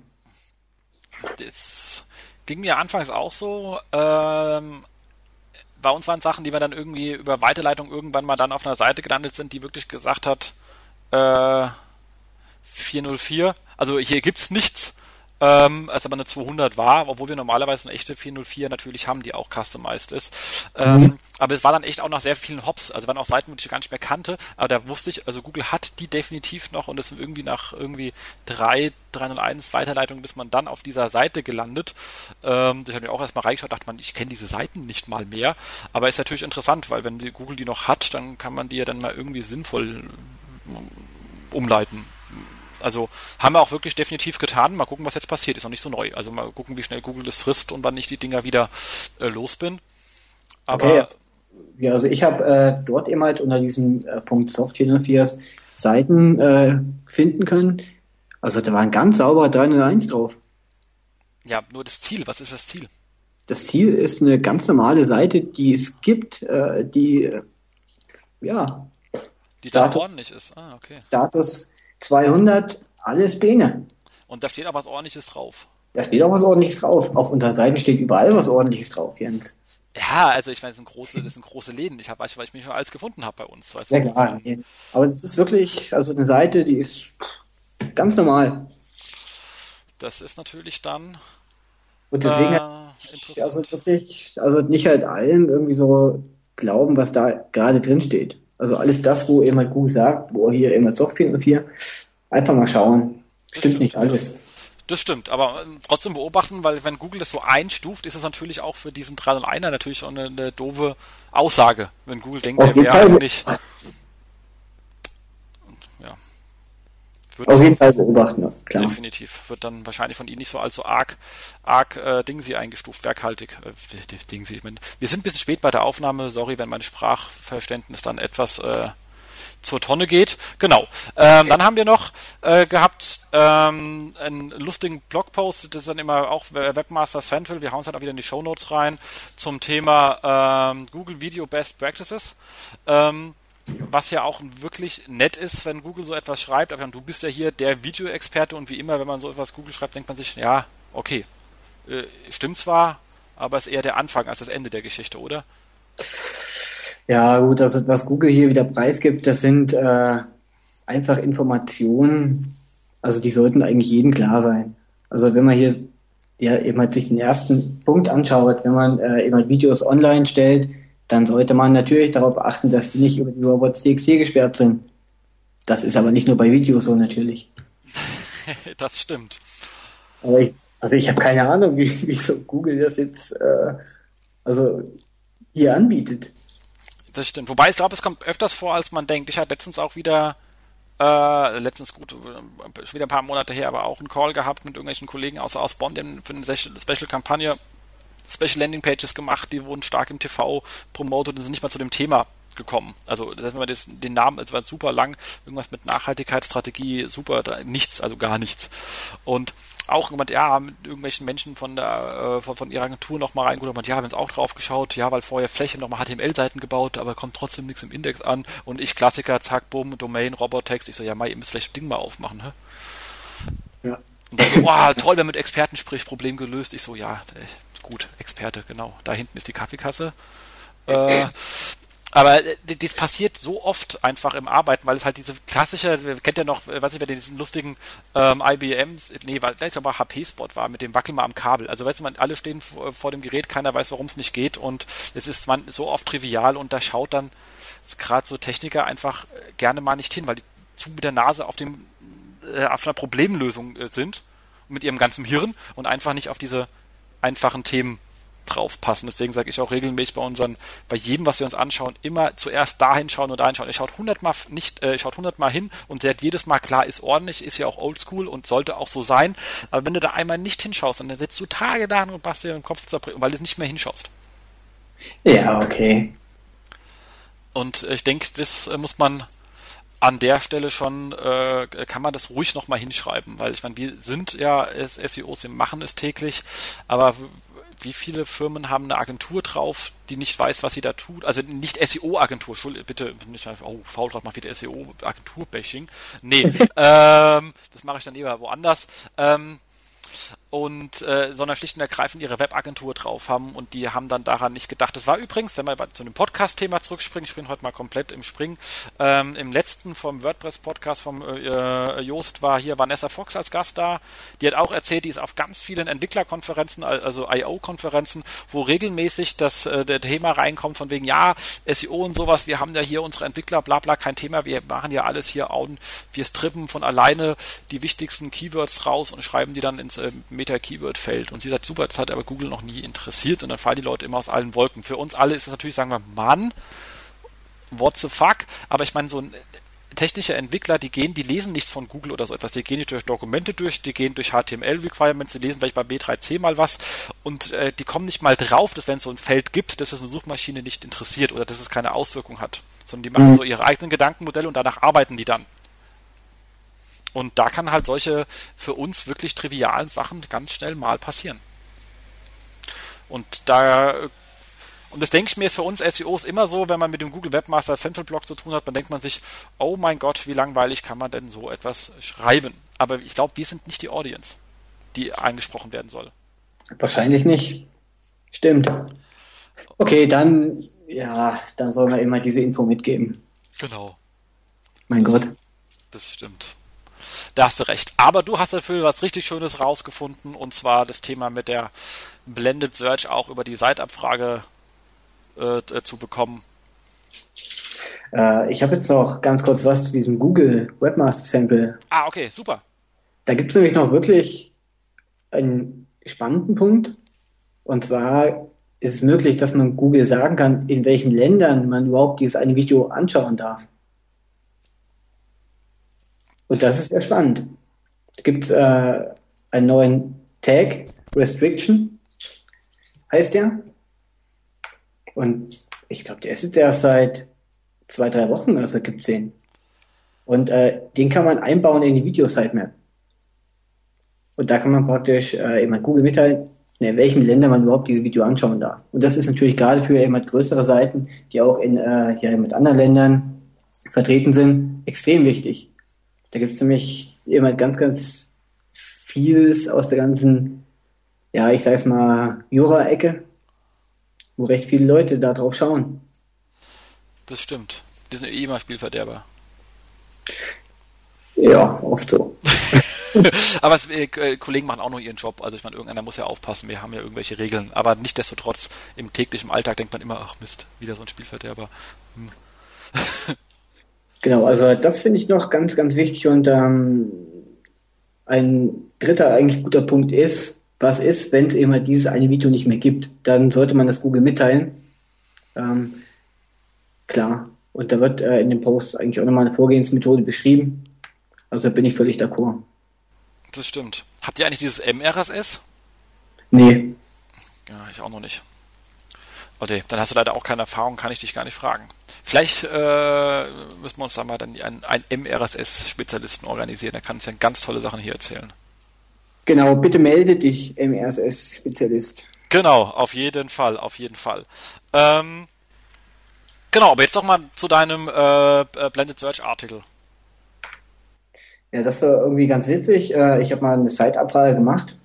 Das ging mir anfangs auch so. Ähm, bei uns waren Sachen, die wir dann irgendwie über Weiterleitung irgendwann mal dann auf einer Seite gelandet sind, die wirklich gesagt hat, äh, vierhundertvier, also hier gibt's nichts, ähm, als aber eine zweihundert war, obwohl wir normalerweise eine echte vierhundertvier natürlich haben, die auch customized ist. Ähm, mhm. Aber es war dann echt auch nach sehr vielen Hops, also waren auch Seiten, die ich gar nicht mehr kannte, aber da wusste ich, also Google hat die definitiv noch und es sind irgendwie nach irgendwie drei, dreihunderteins Weiterleitungen, bis man dann auf dieser Seite gelandet. Ähm, ich habe mir auch erstmal reingeschaut, dachte man, ich kenne diese Seiten nicht mal mehr, aber ist natürlich interessant, weil wenn die Google die noch hat, dann kann man die ja dann mal irgendwie sinnvoll umleiten. Also haben wir auch wirklich definitiv getan. Mal gucken, was jetzt passiert. Ist noch nicht so neu. Also mal gucken, wie schnell Google das frisst und wann ich die Dinger wieder äh, los bin. Aber okay, ja, also ich habe äh, dort eben halt unter diesem äh, Punkt Soft vierhundertvier Seiten äh, finden können. Also da war ein ganz sauberer dreihunderteins drauf. Ja, nur das Ziel. Was ist das Ziel? Das Ziel ist eine ganz normale Seite, die es gibt, äh, die äh, ja Die da Status, ordentlich ist. Ah, okay. Status zweihundert, alles Bene. Und da steht auch was Ordentliches drauf. Da steht auch was Ordentliches drauf. Auf unseren Seiten steht überall was Ordentliches drauf, Jens. Ja, also ich meine, das sind große, das sind große Läden. Ich habe, weil ich mich schon alles gefunden habe bei uns. Weißt Ja du, klar. So aber es ist wirklich, also eine Seite, die ist ganz normal. Das ist natürlich dann Und deswegen äh, halt, also wirklich, also nicht halt allem irgendwie so glauben, was da gerade drin steht. Also alles das, wo jemand gut sagt, wo hier jemand Soft vierhundertvier, einfach mal schauen. Stimmt, stimmt nicht alles. Das stimmt, aber ähm, trotzdem beobachten, weil wenn Google das so einstuft, ist es natürlich auch für diesen drei null eins natürlich auch eine, eine doofe Aussage, wenn Google denkt, Auf der jeden wäre Fall, eigentlich, ja, wird auf jeden Fall beobachten, ja, klar. definitiv, wird dann wahrscheinlich von Ihnen nicht so allzu arg, arg äh, Dingsy eingestuft, werkhaltig, äh, Dingsy. Ich mein, wir sind ein bisschen spät bei der Aufnahme, sorry, wenn mein Sprachverständnis dann etwas äh, zur Tonne geht. Genau. Ähm, dann haben wir noch äh, gehabt ähm, einen lustigen Blogpost, das ist dann immer auch Webmaster Central, wir hauen es dann auch wieder in die Shownotes rein, zum Thema ähm, Google Video Best Practices. Ähm, was ja auch wirklich nett ist, wenn Google so etwas schreibt, aber du bist ja hier der Videoexperte und wie immer, wenn man so etwas Google schreibt, denkt man sich, ja, okay, äh, stimmt zwar, aber ist eher der Anfang als das Ende der Geschichte, oder? Ja, gut, also was Google hier wieder preisgibt, das sind äh, einfach Informationen, also die sollten eigentlich jedem klar sein. Also wenn man hier ja, eben halt sich den ersten Punkt anschaut, wenn man äh, eben halt Videos online stellt, dann sollte man natürlich darauf achten, dass die nicht über die robots.txt gesperrt sind. Das ist aber nicht nur bei Videos so natürlich. Das stimmt. Aber ich, also ich habe keine Ahnung, wie, wieso Google das jetzt äh, also hier anbietet. Das stimmt. Wobei ich glaube, es kommt öfters vor, als man denkt. Ich hatte letztens auch wieder, äh, letztens gut, schon wieder ein paar Monate her, aber auch einen Call gehabt mit irgendwelchen Kollegen aus, aus Bonn, die haben für eine Special-Kampagne Special Landing Pages gemacht, die wurden stark im T V promotet und sind nicht mal zu dem Thema gekommen. Also das heißt, wenn man das, den Namen, es war super lang, irgendwas mit Nachhaltigkeitsstrategie, super, da, nichts, also gar nichts. Und auch jemand, ja, mit irgendwelchen Menschen von der äh, von, von ihrer Agentur nochmal reingeholt und ja, haben uns auch drauf geschaut, ja, weil vorher Fläche nochmal H T M L-Seiten gebaut, aber kommt trotzdem nichts im Index an und ich Klassiker, zack, bumm, Domain, Robottext, ich so, ja, Mai, ihr müsst vielleicht das Ding mal aufmachen, hä? Ja. Und dann so, wow, toll, wenn man mit Experten spricht, Problem gelöst. Ich so, ja, gut, Experte, genau. Da hinten ist die Kaffeekasse. Äh, aber das passiert so oft einfach im Arbeiten, weil es halt diese klassische, kennt ihr noch, weiß ich, wer diesen lustigen ähm, I B M, nee, vielleicht aber H P-Spot war mit dem Wackel mal am Kabel. Also weißt du, man, alle stehen vor, vor dem Gerät, keiner weiß, warum es nicht geht und es ist man so oft trivial und da schaut dann gerade so Techniker einfach gerne mal nicht hin, weil die zu mit der Nase auf dem äh, auf einer Problemlösung äh, sind mit ihrem ganzen Hirn und einfach nicht auf diese einfachen Themen draufpassen. Deswegen sage ich auch regelmäßig bei unseren, bei jedem, was wir uns anschauen, immer zuerst dahin schauen und dahin schauen. Ihr schaut hundertmal nicht, äh, schaut hundertmal hin und seht jedes Mal klar, ist ordentlich, ist ja auch oldschool und sollte auch so sein. Aber wenn du da einmal nicht hinschaust, dann sitzt du Tage da und basst dir den Kopf zerbrechen, weil du nicht mehr hinschaust. Ja, okay. Und ich denke, das äh, muss man an der Stelle schon, äh, kann man das ruhig nochmal hinschreiben, weil ich meine, wir sind ja S E Os, wir machen es täglich, aber wie viele Firmen haben eine Agentur drauf, die nicht weiß, was sie da tut? Also nicht S E O-Agentur, bitte nicht, oh, Faultrat macht wieder S E O-Agentur-Bashing. Nee, ähm, das mache ich dann lieber woanders. Ähm, und äh, sondern schlicht und ergreifend ihre Webagentur drauf haben und die haben dann daran nicht gedacht. Das war übrigens, wenn wir zu dem Podcast-Thema zurückspringen, ich bin heute mal komplett im Spring, ähm, im letzten vom WordPress-Podcast vom äh, Joost war hier Vanessa Fox als Gast da, die hat auch erzählt, die ist auf ganz vielen Entwicklerkonferenzen, also I O-Konferenzen, wo regelmäßig das äh, der Thema reinkommt von wegen, ja, S E O und sowas, wir haben ja hier unsere Entwickler, bla bla, kein Thema, wir machen ja alles hier, wir strippen von alleine die wichtigsten Keywords raus und schreiben die dann ins äh, Meta-Keyword-Feld. Und sie sagt, super, das hat aber Google noch nie interessiert und dann fallen die Leute immer aus allen Wolken. Für uns alle ist es natürlich, sagen wir, Mann, what the fuck? Aber ich meine, so ein technischer Entwickler, die gehen, die lesen nichts von Google oder so etwas. Die gehen nicht durch Dokumente durch, die gehen durch H T M L-Requirements, die lesen vielleicht bei B drei C mal was und äh, die kommen nicht mal drauf, dass wenn es so ein Feld gibt, dass es eine Suchmaschine nicht interessiert oder dass es keine Auswirkung hat. Sondern die machen mhm. so ihre eigenen Gedankenmodelle und danach arbeiten die dann. Und da kann halt solche für uns wirklich trivialen Sachen ganz schnell mal passieren. Und da, und das denke ich mir, ist für uns S E Os immer so, wenn man mit dem Google Webmaster Central Blog zu tun hat, dann denkt man sich, oh mein Gott, wie langweilig kann man denn so etwas schreiben? Aber ich glaube, wir sind nicht die Audience, die angesprochen werden soll. Wahrscheinlich nicht. Stimmt. Okay, dann, ja, dann soll man immer diese Info mitgeben. Genau. Mein das, Gott. Das stimmt. Da hast du recht. Aber du hast dafür was richtig Schönes rausgefunden und zwar das Thema mit der Blended Search auch über die Site-Abfrage äh, zu bekommen. Äh, ich habe jetzt noch ganz kurz was zu diesem Google Webmaster Sample. Ah, okay, super. Da gibt es nämlich noch wirklich einen spannenden Punkt. Und zwar ist es möglich, dass man Google sagen kann, in welchen Ländern man überhaupt dieses eine Video anschauen darf. Und das ist sehr spannend. Da gibt es äh, einen neuen Tag, Restriction, heißt der. Und ich glaube, der ist jetzt erst seit zwei, drei Wochen, also gibt es den. Und äh, den kann man einbauen in die Video-Sitemap. Und da kann man praktisch äh, eben Google mitteilen, in welchen Ländern man überhaupt dieses Video anschauen darf. Und das ist natürlich gerade für eben größere Seiten, die auch in äh, ja, mit anderen Ländern vertreten sind, extrem wichtig. Da gibt es nämlich immer ganz, ganz vieles aus der ganzen, ja, ich sag's mal, Jura-Ecke, wo recht viele Leute da drauf schauen. Das stimmt. Die sind eh immer Spielverderber. Ja, oft so. Aber es, äh, Kollegen machen auch nur ihren Job. Also ich meine, irgendeiner muss ja aufpassen. Wir haben ja irgendwelche Regeln. Aber nichtsdestotrotz, im täglichen Alltag denkt man immer, ach Mist, wieder so ein Spielverderber. Hm. Genau, also das finde ich noch ganz, ganz wichtig. Und ähm, ein dritter eigentlich guter Punkt ist, was ist, wenn es eben halt dieses eine Video nicht mehr gibt? Dann sollte man das Google mitteilen. Ähm, klar. Und da wird äh, in dem Post eigentlich auch nochmal eine Vorgehensmethode beschrieben. Also da bin ich völlig d'accord. Das stimmt. Habt ihr eigentlich dieses M R S S? Nee. Ja, ich auch noch nicht. Okay, dann hast du leider auch keine Erfahrung, kann ich dich gar nicht fragen. Vielleicht äh, müssen wir uns da mal dann einen, einen M R S S-Spezialisten organisieren, der kann uns ja ganz tolle Sachen hier erzählen. Genau, bitte melde dich, M R S S-Spezialist. Genau, auf jeden Fall, auf jeden Fall. Ähm, genau, aber jetzt doch mal zu deinem äh, Blended Search-Artikel. Ja, das war irgendwie ganz witzig. Ich habe mal eine Site-Abfrage gemacht.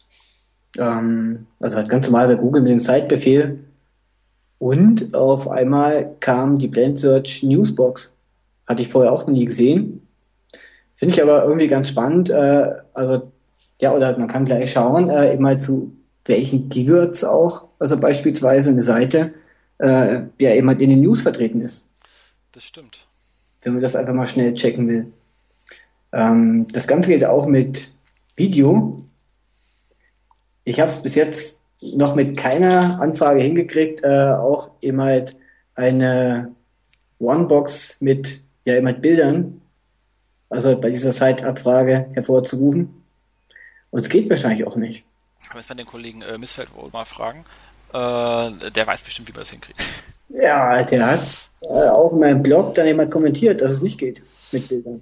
Ähm, also halt ganz normal bei Google mit dem Site-Befehl. Und auf einmal kam die Blended Search Newsbox. Hatte ich vorher auch noch nie gesehen. Finde ich aber irgendwie ganz spannend. Äh, also, ja, oder man kann gleich schauen, äh, immer zu welchen Keywords auch, also beispielsweise eine Seite, äh, ja, eben halt in den News vertreten ist. Das stimmt. Wenn man das einfach mal schnell checken will. Ähm, das Ganze geht auch mit Video. Ich habe es bis jetzt noch mit keiner Anfrage hingekriegt, äh, auch eben halt eine One-Box mit ja eben halt Bildern, also bei dieser Site-Abfrage hervorzurufen. Und es geht wahrscheinlich auch nicht. Aber jetzt bei den Kollegen äh, Missfeld wohl mal fragen. Äh, der weiß bestimmt, wie man das hinkriegt. Ja, der hat äh, auch in meinem Blog dann jemand kommentiert, dass es nicht geht mit Bildern.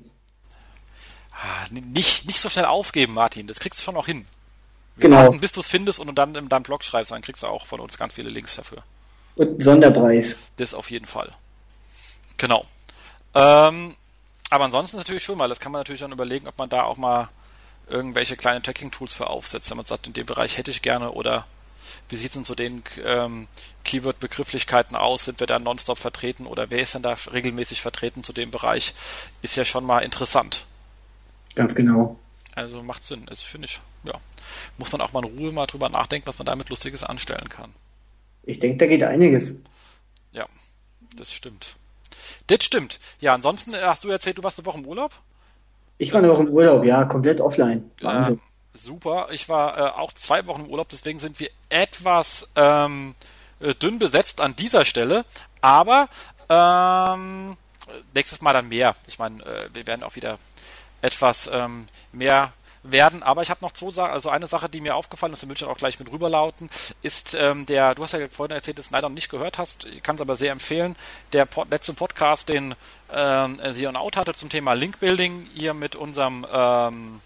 Ah, nicht, nicht so schnell aufgeben, Martin. Das kriegst du schon noch hin. Wir Genau. warten, bis du es findest und dann in deinem Blog schreibst, dann kriegst du auch von uns ganz viele Links dafür. Und Sonderpreis. Das auf jeden Fall. Genau. Ähm, aber ansonsten ist es natürlich schon mal, das kann man natürlich dann überlegen, ob man da auch mal irgendwelche kleine Tracking-Tools für aufsetzt, wenn man sagt, in dem Bereich hätte ich gerne, oder wie sieht es denn zu den ähm, Keyword-Begrifflichkeiten aus? Sind wir da nonstop vertreten oder wer ist denn da regelmäßig vertreten zu dem Bereich? Ist ja schon mal interessant. Ganz genau. Also macht Sinn. Also finde ich, ja, muss man auch mal in Ruhe mal drüber nachdenken, was man damit Lustiges anstellen kann. Ich denke, da geht einiges. Ja, das stimmt. Das stimmt. Ja, ansonsten hast du erzählt, du warst eine Woche im Urlaub? Ich war eine Woche im Urlaub, ja, komplett offline. Wahnsinn. Äh, super. Ich war äh, auch zwei Wochen im Urlaub, deswegen sind wir etwas ähm, äh, dünn besetzt an dieser Stelle. Aber ähm, nächstes Mal dann mehr. Ich meine, äh, wir werden auch wieder etwas ähm, mehr werden, aber ich habe noch zwei Sachen, also eine Sache, die mir aufgefallen ist, die würde ich auch gleich mit rüberlauten, ist ähm, der, du hast ja vorhin erzählt, dass du leider noch nicht gehört hast, ich kann es aber sehr empfehlen, der Pod, letzte Podcast, den ähm, Sie und Out hatte zum Thema Link-Building, hier mit unserem ähm,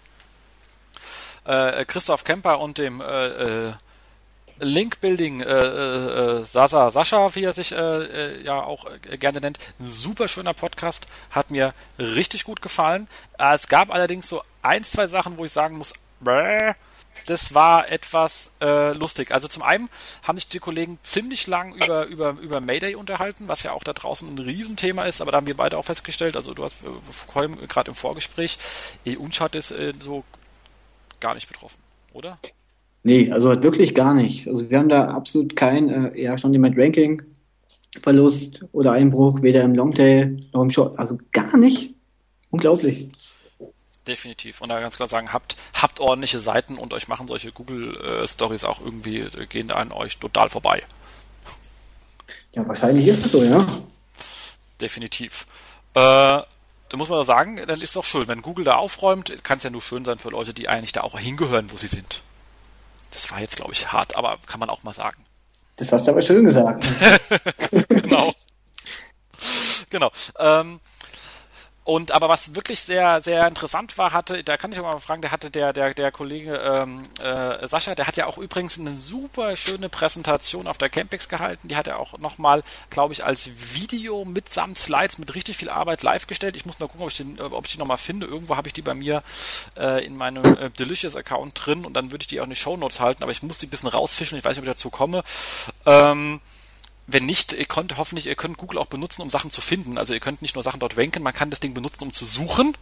äh, Christoph Kemper und dem äh, äh, Link-Building, äh, äh, Sasa Sascha, wie er sich äh, äh, ja auch äh, gerne nennt. Ein super schöner Podcast, hat mir richtig gut gefallen. Äh, es gab allerdings so ein, zwei Sachen, wo ich sagen muss, bäh, das war etwas äh, lustig. Also zum einen haben sich die Kollegen ziemlich lang über, über, über Mayday unterhalten, was ja auch da draußen ein Riesenthema ist, aber da haben wir beide auch festgestellt, also du hast äh, gerade im Vorgespräch, E U hat es äh, so gar nicht betroffen, oder? Nee, also halt wirklich gar nicht. Also wir haben da absolut kein, äh, ja schon jemand Ranking, Verlust oder Einbruch, weder im Longtail noch im Short, also gar nicht. Unglaublich. Definitiv. Und da ganz klar sagen, habt, habt ordentliche Seiten und euch machen solche Google-Stories auch irgendwie, gehen an euch total vorbei. Ja, wahrscheinlich ist es so, ja. Definitiv. Äh, da muss man doch sagen, dann ist es doch schön. Wenn Google da aufräumt, kann es ja nur schön sein für Leute, die eigentlich da auch hingehören, wo sie sind. Das war jetzt, glaube ich, hart, aber kann man auch mal sagen. Das hast du aber schön gesagt. Genau. Genau. Ähm, Und aber was wirklich sehr, sehr interessant war, hatte, da kann ich auch mal fragen, der hatte der, der, der Kollege ähm, äh, Sascha, der hat ja auch übrigens eine super schöne Präsentation auf der Campix gehalten. Die hat er auch nochmal, glaube ich, als Video mitsamt Slides mit richtig viel Arbeit live gestellt. Ich muss mal gucken, ob ich, den, ob ich die nochmal finde. Irgendwo habe ich die bei mir äh, in meinem äh, Delicious-Account drin und dann würde ich die auch in die Shownotes halten, aber ich muss die ein bisschen rausfischen, ich weiß nicht, ob ich dazu komme. Ähm, Wenn nicht, ihr könnt hoffentlich, ihr könnt Google auch benutzen, um Sachen zu finden. Also ihr könnt nicht nur Sachen dort ranken, man kann das Ding benutzen, um zu suchen.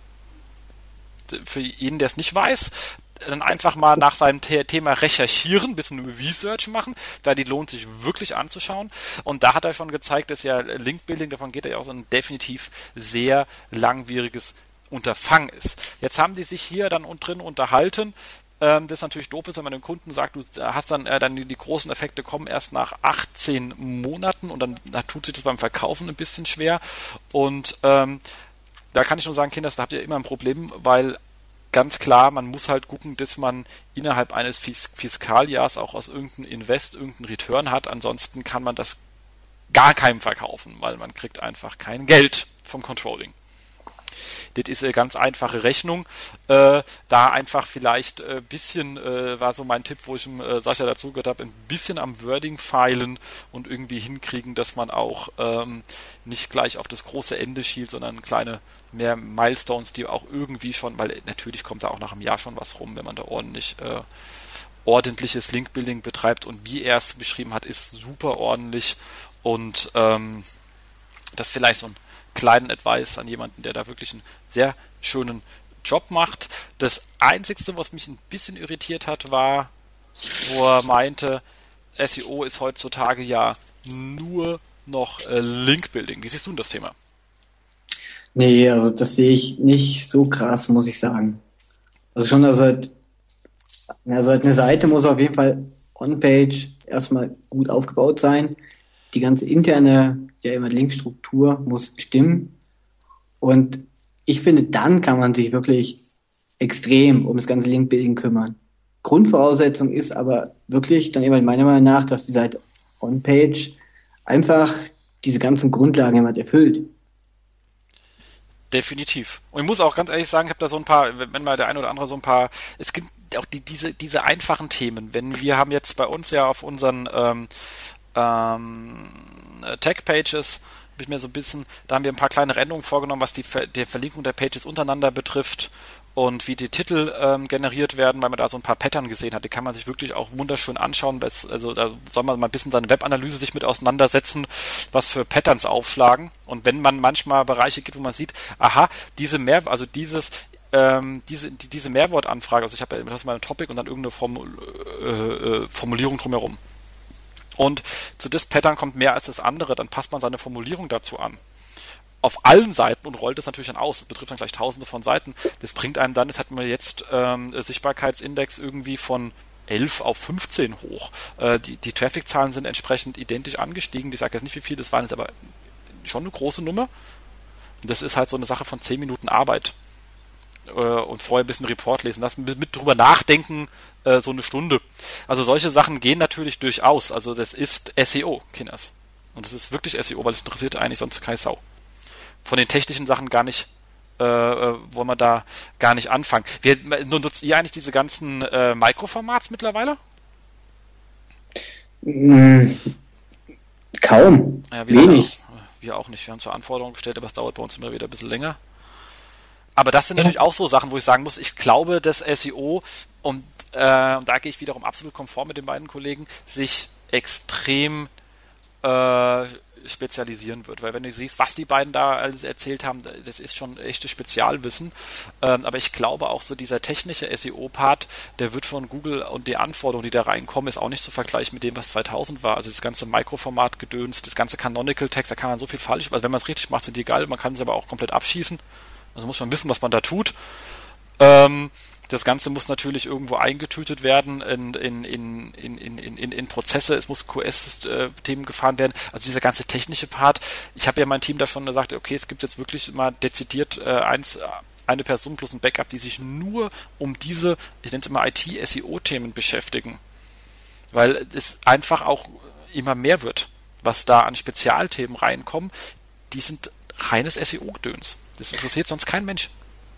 Für jeden, der es nicht weiß, dann einfach mal nach seinem The- Thema recherchieren, ein bisschen Research machen, da die lohnt sich wirklich anzuschauen. Und da hat er schon gezeigt, dass ja Link-Building, davon geht er ja auch so ein definitiv sehr langwieriges Unterfangen ist. Jetzt haben die sich hier dann drin unterhalten. Das ist natürlich doof ist, wenn man dem Kunden sagt, du hast dann, äh, dann die, die großen Effekte kommen erst nach achtzehn Monaten und dann da tut sich das beim Verkaufen ein bisschen schwer. Und ähm, da kann ich nur sagen, Kinder, da habt ihr immer ein Problem, weil ganz klar, man muss halt gucken, dass man innerhalb eines Fis- Fiskaljahrs auch aus irgendeinem Invest irgendeinen Return hat. Ansonsten kann man das gar keinem verkaufen, weil man kriegt einfach kein Geld vom Controlling. Das ist eine ganz einfache Rechnung. Äh, da einfach vielleicht ein äh, bisschen, äh, war so mein Tipp, wo ich dem äh, Sascha dazu gehört habe, ein bisschen am Wording feilen und irgendwie hinkriegen, dass man auch ähm, nicht gleich auf das große Ende schielt, sondern kleine mehr Milestones, die auch irgendwie schon, weil natürlich kommt da auch nach einem Jahr schon was rum, wenn man da ordentlich äh, ordentliches Link-Building betreibt und wie er es beschrieben hat, ist super ordentlich und ähm, das vielleicht so ein kleinen Advice an jemanden, der da wirklich einen sehr schönen Job macht. Das Einzige, was mich ein bisschen irritiert hat, war, wo er meinte, S E O ist heutzutage ja nur noch äh, Link-Building. Wie siehst du denn das Thema? Nee, also das sehe ich nicht so krass, muss ich sagen. Also schon, also, halt, also halt eine Seite muss auf jeden Fall on-page erstmal gut aufgebaut sein. Die ganze interne, ja immer Linkstruktur muss stimmen. Und ich finde, dann kann man sich wirklich extrem um das ganze Link-Building kümmern. Grundvoraussetzung ist aber wirklich dann immer meiner Meinung nach, dass die Seite on-page einfach diese ganzen Grundlagen jemand erfüllt. Definitiv. Und ich muss auch ganz ehrlich sagen, ich habe da so ein paar, wenn mal der eine oder andere so ein paar, es gibt auch die, diese, diese einfachen Themen. Wenn wir haben jetzt bei uns ja auf unseren ähm, ähm, Tag-Pages, habe ich mir so ein bisschen, da haben wir ein paar kleine Änderungen vorgenommen, was die, Ver- die Verlinkung der Pages untereinander betrifft und wie die Titel ähm, generiert werden, weil man da so ein paar Pattern gesehen hat. Die kann man sich wirklich auch wunderschön anschauen. Also da soll man mal ein bisschen seine Webanalyse sich mit auseinandersetzen, was für Patterns aufschlagen. Und wenn man manchmal Bereiche gibt, wo man sieht, aha, diese mehr, also dieses ähm, diese, die, diese Mehrwortanfrage, also ich habe ja das mal ein Topic und dann irgendeine Formul, äh, Formulierung drumherum. Und zu das Pattern kommt mehr als das andere, dann passt man seine Formulierung dazu an. Auf allen Seiten und rollt es natürlich dann aus. Das betrifft dann gleich tausende von Seiten. Das bringt einem dann, das hatten wir jetzt ähm, Sichtbarkeitsindex irgendwie von elf auf fünfzehn hoch. Äh, die, die Traffic-Zahlen sind entsprechend identisch angestiegen. Ich sage jetzt nicht, wie viel das waren, ist aber schon eine große Nummer. Und das ist halt so eine Sache von zehn Minuten Arbeit. Und vorher ein bisschen Report lesen lassen, mit drüber nachdenken, äh, so eine Stunde. Also solche Sachen gehen natürlich durchaus. Also das ist S E O, Kinders. Und das ist wirklich S E O, weil es interessiert eigentlich sonst keine Sau. Von den technischen Sachen gar nicht, äh, wollen wir da gar nicht anfangen. Wir, nutzt ihr eigentlich diese ganzen äh, Mikroformats mittlerweile? Mm, kaum. Ja, wir Wenig. Auch, wir auch nicht. Wir haben zwar Anforderungen gestellt, aber es dauert bei uns immer wieder ein bisschen länger. Aber das sind natürlich auch so Sachen, wo ich sagen muss, ich glaube, dass S E O, und äh, da gehe ich wiederum absolut konform mit den beiden Kollegen, sich extrem äh, spezialisieren wird. Weil wenn du siehst, was die beiden da alles erzählt haben, das ist schon echtes Spezialwissen. Ähm, aber ich glaube auch so dieser technische S E O-Part, der wird von Google und die Anforderungen, die da reinkommen, ist auch nicht zu vergleichen mit dem, was zweitausend war. Also das ganze Mikroformat-Gedöns, das ganze Canonical-Text, da kann man so viel falsch, also wenn man es richtig macht, sind die geil, man kann es aber auch komplett abschießen. Also muss man wissen, was man da tut. Ähm, das Ganze muss natürlich irgendwo eingetütet werden in, in, in, in, in, in, in Prozesse, es muss Q S-Themen gefahren werden, also dieser ganze technische Part. Ich habe ja mein Team da schon gesagt, okay, es gibt jetzt wirklich mal dezidiert äh, eins, eine Person plus ein Backup, die sich nur um diese, ich nenne es immer I T-S E O-Themen beschäftigen. Weil es einfach auch immer mehr wird, was da an Spezialthemen reinkommen. Die sind reines S E O-Gedöns. Das interessiert sonst kein Mensch.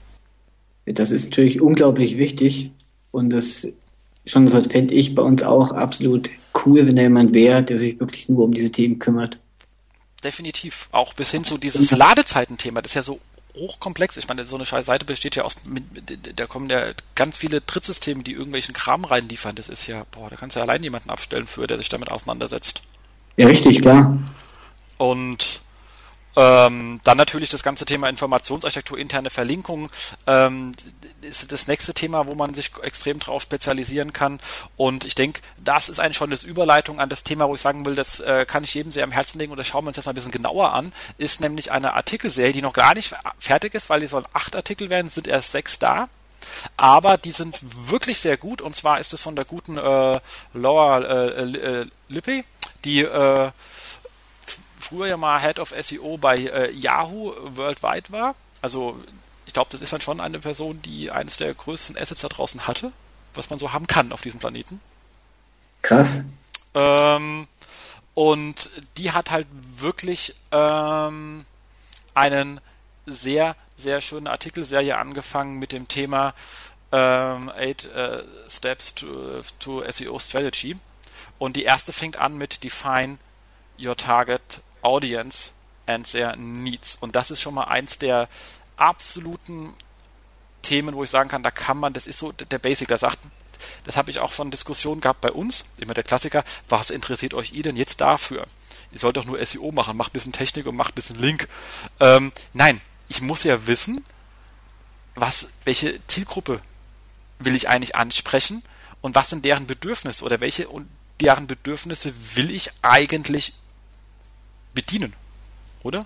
Das ist natürlich unglaublich wichtig und das schon, das fände ich bei uns auch absolut cool, wenn da jemand wäre, der sich wirklich nur um diese Themen kümmert. Definitiv. Auch bis hin zu dieses Ladezeitenthema, das ist ja so hochkomplex. Ich meine, so eine scheiß Seite besteht ja aus, da kommen ja ganz viele Drittsysteme, die irgendwelchen Kram reinliefern. Das ist ja, boah, da kannst du ja allein jemanden abstellen für, der sich damit auseinandersetzt. Ja, richtig, klar. Und Ähm, dann natürlich das ganze Thema Informationsarchitektur, interne Verlinkung, ähm, ist das nächste Thema, wo man sich extrem drauf spezialisieren kann. Und ich denke, das ist eigentlich schon eine Überleitung an das Thema, wo ich sagen will, das äh, kann ich jedem sehr am Herzen legen, und das schauen wir uns jetzt mal ein bisschen genauer an, ist nämlich eine Artikelserie, die noch gar nicht fertig ist, weil die sollen acht Artikel werden, sind erst sechs da. Aber die sind wirklich sehr gut, und zwar ist es von der guten äh, Laura äh, äh, Lippy, die äh, früher ja mal Head of S E O bei äh, Yahoo Worldwide war. Also ich glaube, das ist dann schon eine Person, die eines der größten Assets da draußen hatte, was man so haben kann auf diesem Planeten. Krass. Ähm, und die hat halt wirklich ähm, einen sehr, sehr schönen Artikelserie angefangen mit dem Thema ähm, Eight uh, Steps to, to S E O Strategy. Und die erste fängt an mit Define Your Target Audience and their Needs. Und das ist schon mal eins der absoluten Themen, wo ich sagen kann, da kann man, das ist so der Basic, da sagt, das habe ich auch schon Diskussionen gehabt bei uns, immer der Klassiker, was interessiert euch ihr denn jetzt dafür? Ihr sollt doch nur S E O machen, macht ein bisschen Technik und macht ein bisschen Link. Ähm, nein, ich muss ja wissen, was, welche Zielgruppe will ich eigentlich ansprechen und was sind deren Bedürfnisse oder welche und deren Bedürfnisse will ich eigentlich bedienen, oder?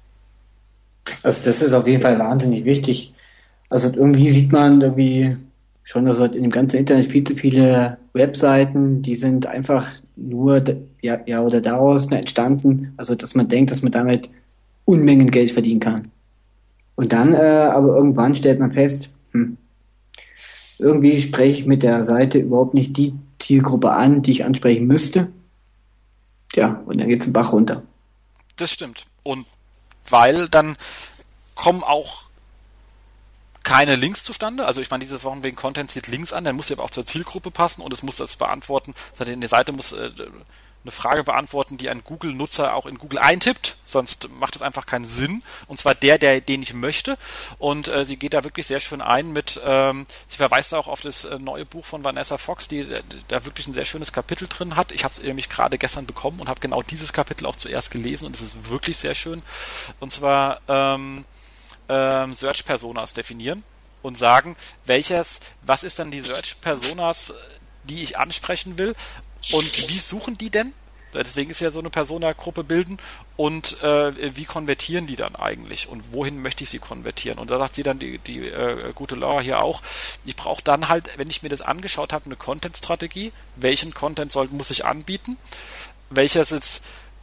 Also das ist auf jeden Fall wahnsinnig wichtig. Also irgendwie sieht man irgendwie schon, dass halt in dem ganzen Internet viel zu viele Webseiten, die sind einfach nur ja, ja oder daraus entstanden, also dass man denkt, dass man damit Unmengen Geld verdienen kann. Und dann äh, aber irgendwann stellt man fest, hm, irgendwie spreche ich mit der Seite überhaupt nicht die Zielgruppe an, die ich ansprechen müsste. Ja, und dann geht's den Bach runter. Das stimmt. Und weil dann kommen auch keine Links zustande. Also ich meine, dieses Wochen wegen Content zieht Links an, dann muss sie aber auch zur Zielgruppe passen und es muss das beantworten. Also die Seite muss äh, eine Frage beantworten, die ein Google-Nutzer auch in Google eintippt, sonst macht es einfach keinen Sinn. Und zwar der, der den ich möchte. Und äh, sie geht da wirklich sehr schön ein mit, ähm, sie verweist auch auf das äh, neue Buch von Vanessa Fox, die äh, da wirklich ein sehr schönes Kapitel drin hat. Ich habe es nämlich gerade gestern bekommen und habe genau dieses Kapitel auch zuerst gelesen und es ist wirklich sehr schön. Und zwar ähm, ähm, Search-Personas definieren und sagen, welches, was ist dann die Search-Personas, die ich ansprechen will und wie suchen die denn? Deswegen ist ja so eine Persona-Gruppe bilden und äh, wie konvertieren die dann eigentlich und wohin möchte ich sie konvertieren? Und da sagt sie dann, die, die äh, gute Laura hier auch, ich brauche dann halt, wenn ich mir das angeschaut habe, eine Content-Strategie. Welchen Content soll, muss ich anbieten? Welches ist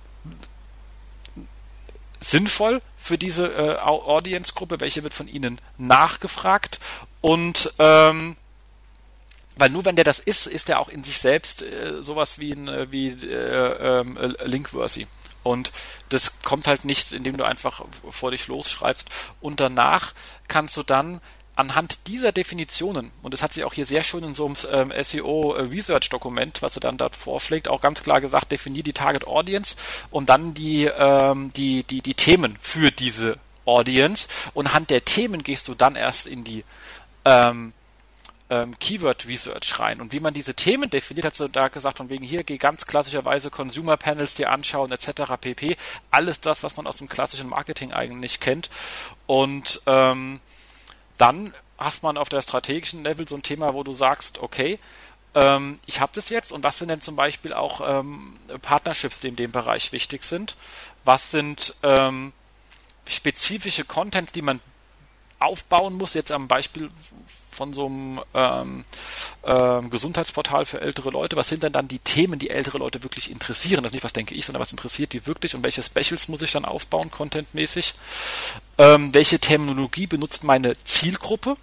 sinnvoll für diese äh, Audience-Gruppe? Welche wird von ihnen nachgefragt? Und ähm, weil nur wenn der das ist, ist er auch in sich selbst äh, sowas wie ein wie äh, äh, Linkworthy. Und das kommt halt nicht, indem du einfach vor dich losschreibst. Und danach kannst du dann anhand dieser Definitionen, und das hat sie auch hier sehr schön in so einem ähm, S E O-Research-Dokument, was sie dann dort vorschlägt, auch ganz klar gesagt, definier die Target Audience und dann die, ähm, die, die, die Themen für diese Audience. Und anhand der Themen gehst du dann erst in die ähm, Keyword Research rein. Und wie man diese Themen definiert, hat sie da gesagt, von wegen hier, geh ganz klassischerweise Consumer Panels dir anschauen, et cetera pp. Alles das, was man aus dem klassischen Marketing eigentlich kennt. Und ähm, dann hast man auf der strategischen Level so ein Thema, wo du sagst, okay, ähm, ich habe das jetzt und was sind denn zum Beispiel auch ähm, Partnerships, die in dem Bereich wichtig sind? Was sind ähm, spezifische Content, die man aufbauen muss, jetzt am Beispiel von so einem ähm, ähm, Gesundheitsportal für ältere Leute, was sind denn dann die Themen, die ältere Leute wirklich interessieren? Das ist nicht, was denke ich, sondern was interessiert die wirklich und welche Specials muss ich dann aufbauen, contentmäßig? Ähm, welche Terminologie benutzt meine Zielgruppe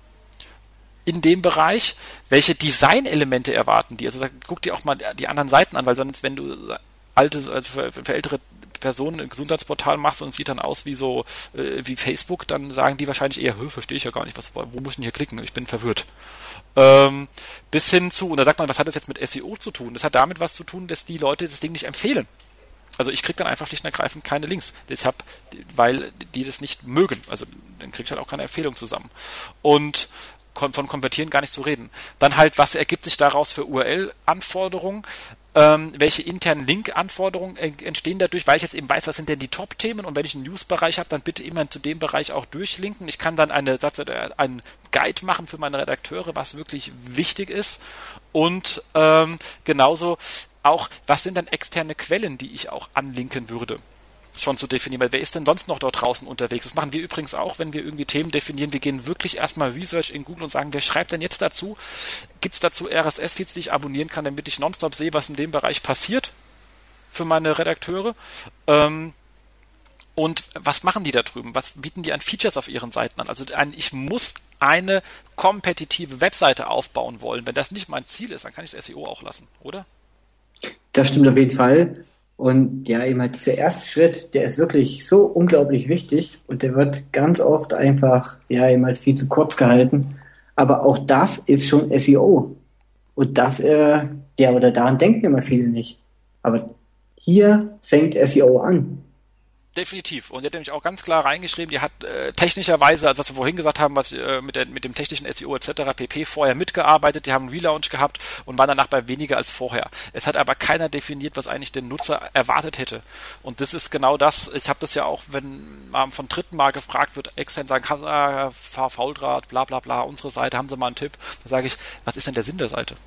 in dem Bereich? Welche Designelemente erwarten die? Also guck dir auch mal die anderen Seiten an, weil sonst, wenn du alte, also für, für ältere Personen ein Gesundheitsportal machst und es sieht dann aus wie so äh, wie Facebook, dann sagen die wahrscheinlich eher, verstehe ich ja gar nicht, was, wo muss ich denn hier klicken? Ich bin verwirrt. Ähm, bis hin zu, und da sagt man, was hat das jetzt mit S E O zu tun? Das hat damit was zu tun, dass die Leute das Ding nicht empfehlen. Also ich kriege dann einfach schlicht und ergreifend keine Links. Deshalb, weil die das nicht mögen. Also dann kriege ich halt auch keine Empfehlung zusammen. Und von Konvertieren gar nicht zu reden. Dann halt, was ergibt sich daraus für U R L-Anforderungen? Ähm, welche internen Link-Anforderungen entstehen dadurch, weil ich jetzt eben weiß, was sind denn die Top-Themen und wenn ich einen News-Bereich habe, dann bitte immer zu dem Bereich auch durchlinken. Ich kann dann eine, einen Guide machen für meine Redakteure, was wirklich wichtig ist und ähm, genauso auch, was sind dann externe Quellen, die ich auch anlinken würde. Schon zu definieren, weil wer ist denn sonst noch dort draußen unterwegs? Das machen wir übrigens auch, wenn wir irgendwie Themen definieren. Wir gehen wirklich erstmal Research in Google und sagen, wer schreibt denn jetzt dazu? Gibt es dazu R S S-Feeds, die ich abonnieren kann, damit ich nonstop sehe, was in dem Bereich passiert für meine Redakteure? Ähm, und was machen die da drüben? Was bieten die an Features auf ihren Seiten an? Also ein, ich muss eine kompetitive Webseite aufbauen wollen. Wenn das nicht mein Ziel ist, dann kann ich das S E O auch lassen, oder? Das stimmt auf jeden Fall. Und ja, eben halt dieser erste Schritt, der ist wirklich so unglaublich wichtig und der wird ganz oft einfach, ja, eben halt viel zu kurz gehalten. Aber auch das ist schon S E O. Und das, äh, ja, oder daran denken immer viele nicht. Aber hier fängt S E O an. Definitiv. Und sie hat nämlich auch ganz klar reingeschrieben, die hat äh, technischerweise, also was wir vorhin gesagt haben, was äh, mit, der, mit dem technischen S E O et cetera pp. Vorher mitgearbeitet, die haben einen Relaunch gehabt und waren danach bei weniger als vorher. Es hat aber keiner definiert, was eigentlich der Nutzer erwartet hätte. Und das ist genau das, ich habe das ja auch, wenn man vom dritten Mal gefragt wird, extern sagen, ah, Fauldraht, bla bla bla, unsere Seite, haben Sie mal einen Tipp? Da sage ich, was ist denn der Sinn der Seite?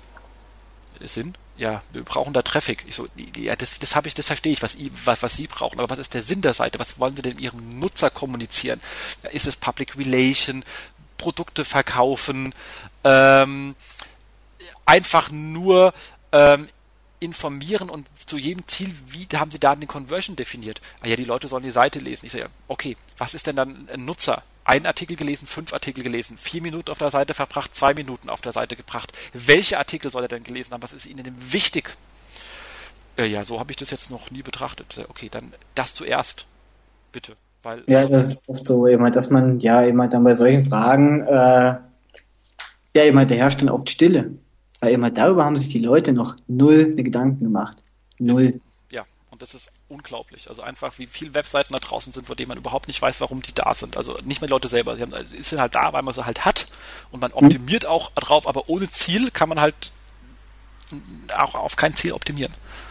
Sinn? Ja, wir brauchen da Traffic. Ich so, ja, das, das habe ich, das verstehe ich, was, was, was Sie brauchen. Aber was ist der Sinn der Seite? Was wollen Sie denn Ihrem Nutzer kommunizieren? Ist es Public Relation, Produkte verkaufen, ähm, einfach nur ähm, informieren und zu jedem Ziel, wie haben Sie da den Conversion definiert? Ah ja, die Leute sollen die Seite lesen. Ich sage, ja, okay, was ist denn dann ein Nutzer? Ein Artikel gelesen, fünf Artikel gelesen, vier Minuten auf der Seite verbracht, zwei Minuten auf der Seite gebracht. Welche Artikel soll er denn gelesen haben? Was ist Ihnen denn wichtig? Äh, ja, so habe ich das jetzt noch nie betrachtet. Okay, dann das zuerst, bitte. Weil ja, das ist oft so, immer, dass man ja immer dann bei solchen Fragen äh, ja immer der herrscht dann oft Stille. Weil immer darüber haben sich die Leute noch null eine Gedanken gemacht. Null. Ja, und das ist unglaublich. Also einfach, wie viele Webseiten da draußen sind, von denen man überhaupt nicht weiß, warum die da sind. Also nicht mehr die Leute selber. Sie haben, also sind halt da, weil man sie halt hat und man optimiert mhm. auch drauf, aber ohne Ziel kann man halt auch auf kein Ziel optimieren.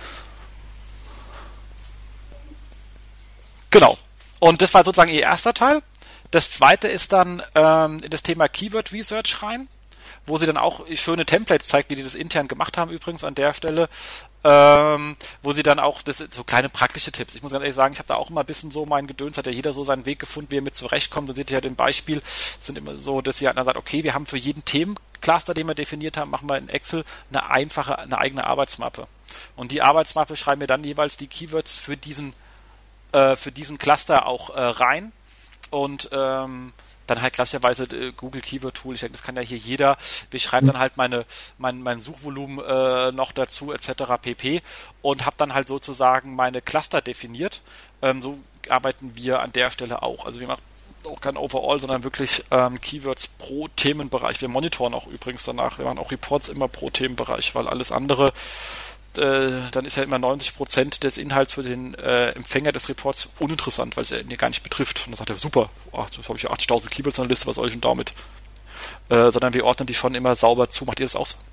Genau. Und das war sozusagen ihr erster Teil. Das zweite ist dann ähm, in das Thema Keyword Research rein, wo sie dann auch schöne Templates zeigt, wie die das intern gemacht haben übrigens an der Stelle, ähm, wo sie dann auch, das sind so kleine praktische Tipps. Ich muss ganz ehrlich sagen, ich habe da auch immer ein bisschen so mein Gedöns, hat ja jeder so seinen Weg gefunden, wie er mit zurechtkommt. Und seht ihr ja den Beispiel, sind immer so, dass sie halt dann sagt, okay, wir haben für jeden Themencluster, den wir definiert haben, machen wir in Excel eine einfache, eine eigene Arbeitsmappe. Und die Arbeitsmappe schreiben wir dann jeweils die Keywords für diesen, äh, für diesen Cluster auch äh, rein. Und ähm, dann halt klassischerweise äh, Google Keyword Tool, ich denke, das kann ja hier jeder. Wir schreiben dann halt meine mein mein Suchvolumen äh, noch dazu et cetera pp. Und habe dann halt sozusagen meine Cluster definiert. Ähm, so arbeiten wir an der Stelle auch. Also wir machen auch kein Overall, sondern wirklich ähm, Keywords pro Themenbereich. Wir monitoren auch übrigens danach. Wir machen auch Reports immer pro Themenbereich, weil alles andere Äh, dann ist ja immer neunzig Prozent des Inhalts für den äh, Empfänger des Reports uninteressant, weil es ja ihn gar nicht betrifft. Und dann sagt er, super, oh, jetzt habe ich ja achtzigtausend Keywords an der Liste, was soll ich denn damit? Äh, sondern wir ordnen die schon immer sauber zu. Macht ihr das auch so?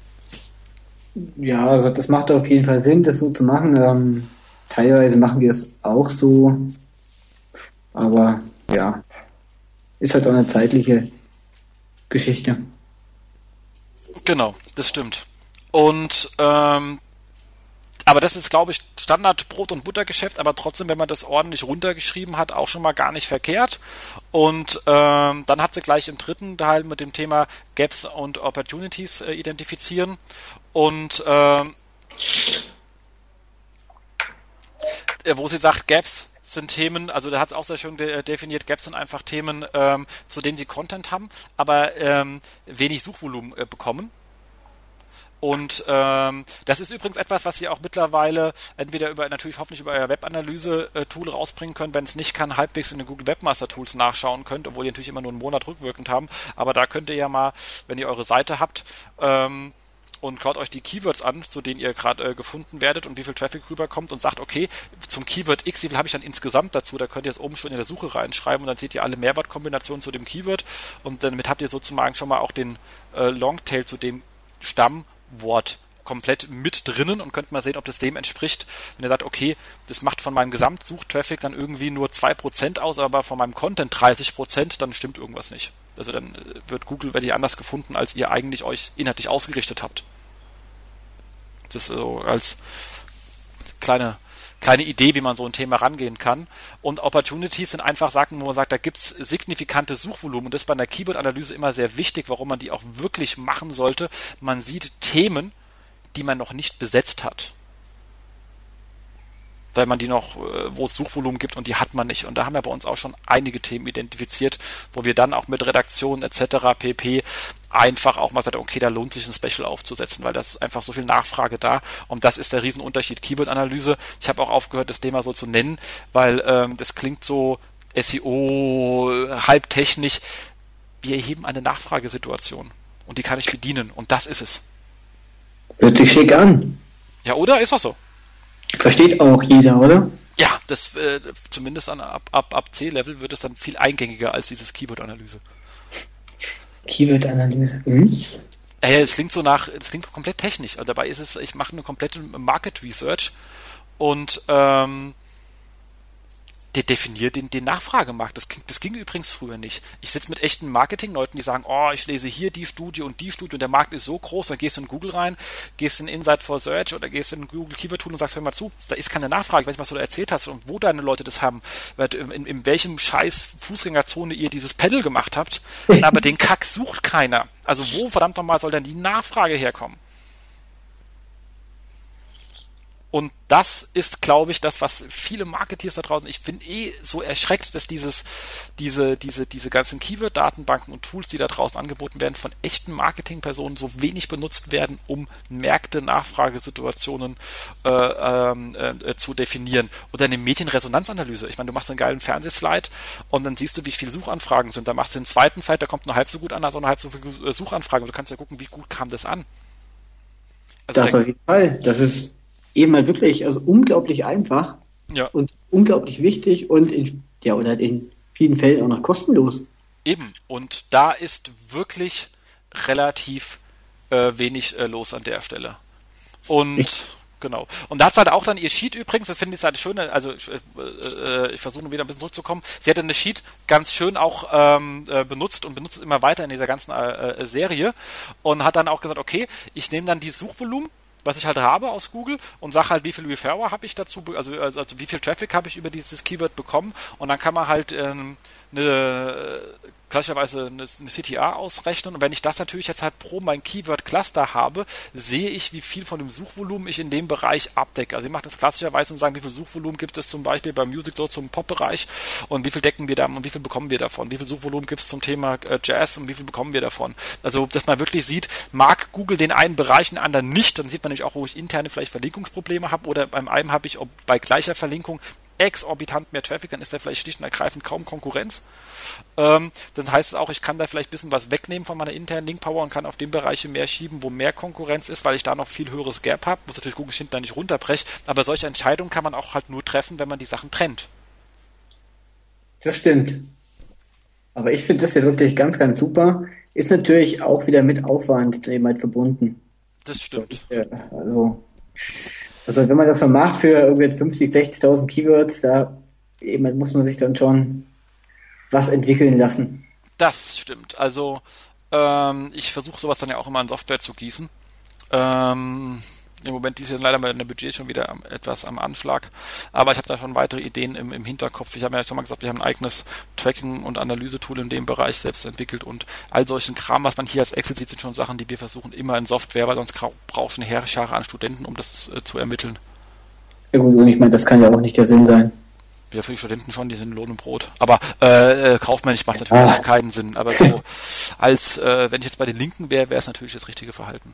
Ja, also das macht auf jeden Fall Sinn, das so zu machen. Ähm, teilweise machen wir es auch so, aber ja, ist halt auch eine zeitliche Geschichte. Genau, das stimmt. Und ähm, aber das ist, glaube ich, Standard-Brot- und Buttergeschäft, aber trotzdem, wenn man das ordentlich runtergeschrieben hat, auch schon mal gar nicht verkehrt. Und ähm, dann hat sie gleich im dritten Teil mit dem Thema Gaps und Opportunities äh, identifizieren. Und ähm, wo sie sagt, Gaps sind Themen, also da hat es auch sehr schön de- definiert, Gaps sind einfach Themen, ähm, zu denen sie Content haben, aber ähm, wenig Suchvolumen äh, bekommen. Und ähm, das ist übrigens etwas, was ihr auch mittlerweile entweder über, natürlich hoffentlich über euer Webanalyse-Tool rausbringen könnt, wenn es nicht kann, halbwegs in den Google Webmaster Tools nachschauen könnt, obwohl ihr natürlich immer nur einen Monat rückwirkend haben, aber da könnt ihr ja mal, wenn ihr eure Seite habt, ähm, und schaut euch die Keywords an, zu denen ihr gerade äh, gefunden werdet und wie viel Traffic rüberkommt und sagt, okay, zum Keyword X, wie viel habe ich dann insgesamt dazu? Da könnt ihr es oben schon in der Suche reinschreiben und dann seht ihr alle Mehrwertkombinationen zu dem Keyword und damit habt ihr sozusagen schon mal auch den äh, Longtail zu dem Stammwort komplett mit drinnen und könnt mal sehen, ob das dem entspricht. Wenn ihr sagt, okay, das macht von meinem Gesamtsuchtraffic dann irgendwie nur zwei Prozent aus, aber von meinem Content dreißig Prozent, dann stimmt irgendwas nicht. Also dann wird Google wirklich anders gefunden, als ihr eigentlich euch inhaltlich ausgerichtet habt. Das ist so als kleine, kleine Idee, wie man so ein Thema rangehen kann. Und Opportunities sind einfach Sachen, wo man sagt, da gibt es signifikante Suchvolumen. Und das ist bei einer Keyword-Analyse immer sehr wichtig, warum man die auch wirklich machen sollte. Man sieht Themen, die man noch nicht besetzt hat. Weil man die noch, wo es Suchvolumen gibt und die hat man nicht. Und da haben wir bei uns auch schon einige Themen identifiziert, wo wir dann auch mit Redaktion et cetera pp. Einfach auch mal sagen, okay, da lohnt sich ein Special aufzusetzen, weil das ist einfach so viel Nachfrage da. Und das ist der Riesenunterschied. Keyword-Analyse, ich habe auch aufgehört, das Thema so zu nennen, weil ähm, das klingt so S E O, halbtechnisch. Wir erheben eine Nachfragesituation und die kann ich bedienen. Und das ist es. Hört sich schick an. Ja, oder? Ist auch so. Versteht auch jeder, oder? Ja, das äh, zumindest an, ab, ab, ab C-Level wird es dann viel eingängiger als dieses Keyword-Analyse. Keyword-Analyse. Mhm. Ja, es klingt so nach, es klingt komplett technisch. Und dabei ist es, ich mache eine komplette Market Research und ähm, der definiert den, den Nachfragemarkt. Das, das ging übrigens früher nicht. Ich sitze mit echten Marketingleuten, die sagen, oh, ich lese hier die Studie und die Studie und der Markt ist so groß, dann gehst du in Google rein, gehst in Insight for Search oder gehst in Google Keyword Tool und sagst, hör mal zu, da ist keine Nachfrage, ich weiß nicht, was du da erzählt hast und wo deine Leute das haben, in, in welchem scheiß Fußgängerzone ihr dieses Panel gemacht habt, aber den Kack sucht keiner. Also wo, verdammt nochmal, soll denn die Nachfrage herkommen? Und das ist, glaube ich, das, was viele Marketeers da draußen, ich bin eh so erschreckt, dass dieses, diese, diese, diese ganzen Keyword-Datenbanken und Tools, die da draußen angeboten werden, von echten Marketingpersonen so wenig benutzt werden, um Märkte, Nachfragesituationen äh, äh, zu definieren. Oder eine Medienresonanzanalyse. Ich meine, du machst einen geilen Fernsehslide und dann siehst du, wie viele Suchanfragen sind. Da machst du den zweiten Slide, der kommt nur halb so gut an, als auch nur halb so viele Suchanfragen. Du kannst ja gucken, wie gut kam das an. Also das auf jeden Fall. Das ist eben mal wirklich, also unglaublich einfach ja. und unglaublich wichtig und in, ja, oder in vielen Fällen auch noch kostenlos. Eben. Und da ist wirklich relativ äh, wenig äh, los an der Stelle. Und ich. Genau. Und da hat halt auch dann ihr Sheet übrigens, das finde ich halt schön, also äh, äh, ich versuche wieder ein bisschen zurückzukommen, sie hat eine Sheet ganz schön auch ähm, äh, benutzt und benutzt es immer weiter in dieser ganzen äh, Serie und hat dann auch gesagt, okay, ich nehme dann die Suchvolumen, was ich halt habe aus Google und sage halt, wie viel Referrer habe ich dazu, also, also, also wie viel Traffic habe ich über dieses Keyword bekommen und dann kann man halt ähm, eine klassischerweise eine, eine C T A ausrechnen und wenn ich das natürlich jetzt halt pro mein Keyword-Cluster habe, sehe ich, wie viel von dem Suchvolumen ich in dem Bereich abdecke. Also ich mache das klassischerweise und sagen, wie viel Suchvolumen gibt es zum Beispiel beim Music Load zum Pop-Bereich und wie viel decken wir da und wie viel bekommen wir davon, wie viel Suchvolumen gibt es zum Thema äh, Jazz und wie viel bekommen wir davon. Also dass man wirklich sieht, mag Google den einen Bereich, den anderen nicht, dann sieht man nämlich auch, wo ich interne vielleicht Verlinkungsprobleme habe oder beim einen habe ich ob bei gleicher Verlinkung exorbitant mehr Traffic, dann ist da vielleicht schlicht und ergreifend kaum Konkurrenz. Ähm, dann heißt es auch, ich kann da vielleicht ein bisschen was wegnehmen von meiner internen Link-Power und kann auf den Bereiche mehr schieben, wo mehr Konkurrenz ist, weil ich da noch viel höheres Gap habe, muss natürlich Google hinten nicht runterbrechen, aber solche Entscheidungen kann man auch halt nur treffen, wenn man die Sachen trennt. Das stimmt. Aber ich finde das ja wirklich ganz, ganz super. Ist natürlich auch wieder mit Aufwand eben halt verbunden. Das stimmt. Also, also wenn man das mal macht für irgendwie fünfzig, sechzigtausend Keywords, da eben muss man sich dann schon was entwickeln lassen. Das stimmt. Also ähm, ich versuche sowas dann ja auch immer in Software zu gießen. Ähm, Im Moment ist ja leider mein Budget schon wieder am, etwas am Anschlag, aber ich habe da schon weitere Ideen im, im Hinterkopf. Ich habe ja schon mal gesagt, wir haben ein eigenes Tracking- und Analyse-Tool in dem Bereich selbst entwickelt und all solchen Kram, was man hier als Excel sieht, sind schon Sachen, die wir versuchen immer in Software, weil sonst brauchst du eine Heerschar an Studenten, um das äh, zu ermitteln. Ja gut, und ich meine, das kann ja auch nicht der Sinn sein. Ja, für die Studenten schon, die sind Lohn und Brot. Aber äh, kaufmännisch macht es natürlich ah. keinen Sinn. Aber so als, äh, wenn ich jetzt bei den Linken wäre, wäre es natürlich das richtige Verhalten.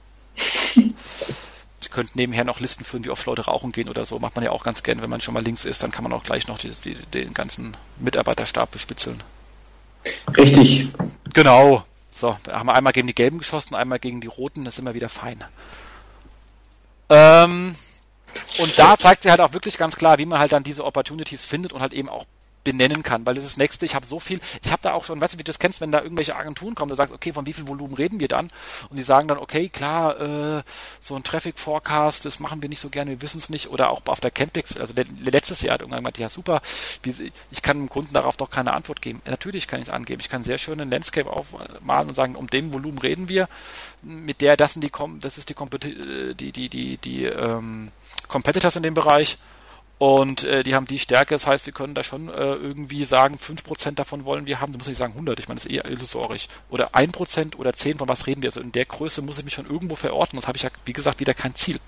Sie könnten nebenher noch Listen führen, wie oft Leute rauchen gehen oder so. Macht man ja auch ganz gern, wenn man schon mal links ist, dann kann man auch gleich noch die, die, den ganzen Mitarbeiterstab bespitzeln. Richtig. Genau. So, da haben wir einmal gegen die Gelben geschossen, einmal gegen die Roten, das ist immer wieder fein. Ähm... Und da zeigt sie halt auch wirklich ganz klar, wie man halt dann diese Opportunities findet und halt eben auch benennen kann, weil das ist das Nächste, ich habe so viel, ich habe da auch schon, weißt du, wie du das kennst, wenn da irgendwelche Agenturen kommen, du sagst, okay, von wie viel Volumen reden wir dann? Und die sagen dann, okay, klar, äh, so ein Traffic Forecast, das machen wir nicht so gerne, wir wissen es nicht, oder auch auf der Campix, also letztes Jahr hat irgendwann gesagt, ja super, ich kann dem Kunden darauf doch keine Antwort geben. Natürlich kann ich es angeben, ich kann sehr schön einen Landscape aufmalen und sagen, um dem Volumen reden wir, mit der, das sind die, das ist die, die, die, die, die ähm, Competitors in dem Bereich. Und äh, die haben die Stärke, das heißt, wir können da schon äh, irgendwie sagen, fünf Prozent davon wollen wir haben, da muss ich sagen hundert, ich meine, das ist eher illusorisch. Oder ein Prozent oder zehn, von was reden wir? Also in der Größe muss ich mich schon irgendwo verorten, das habe ich ja, wie gesagt, wieder kein Ziel.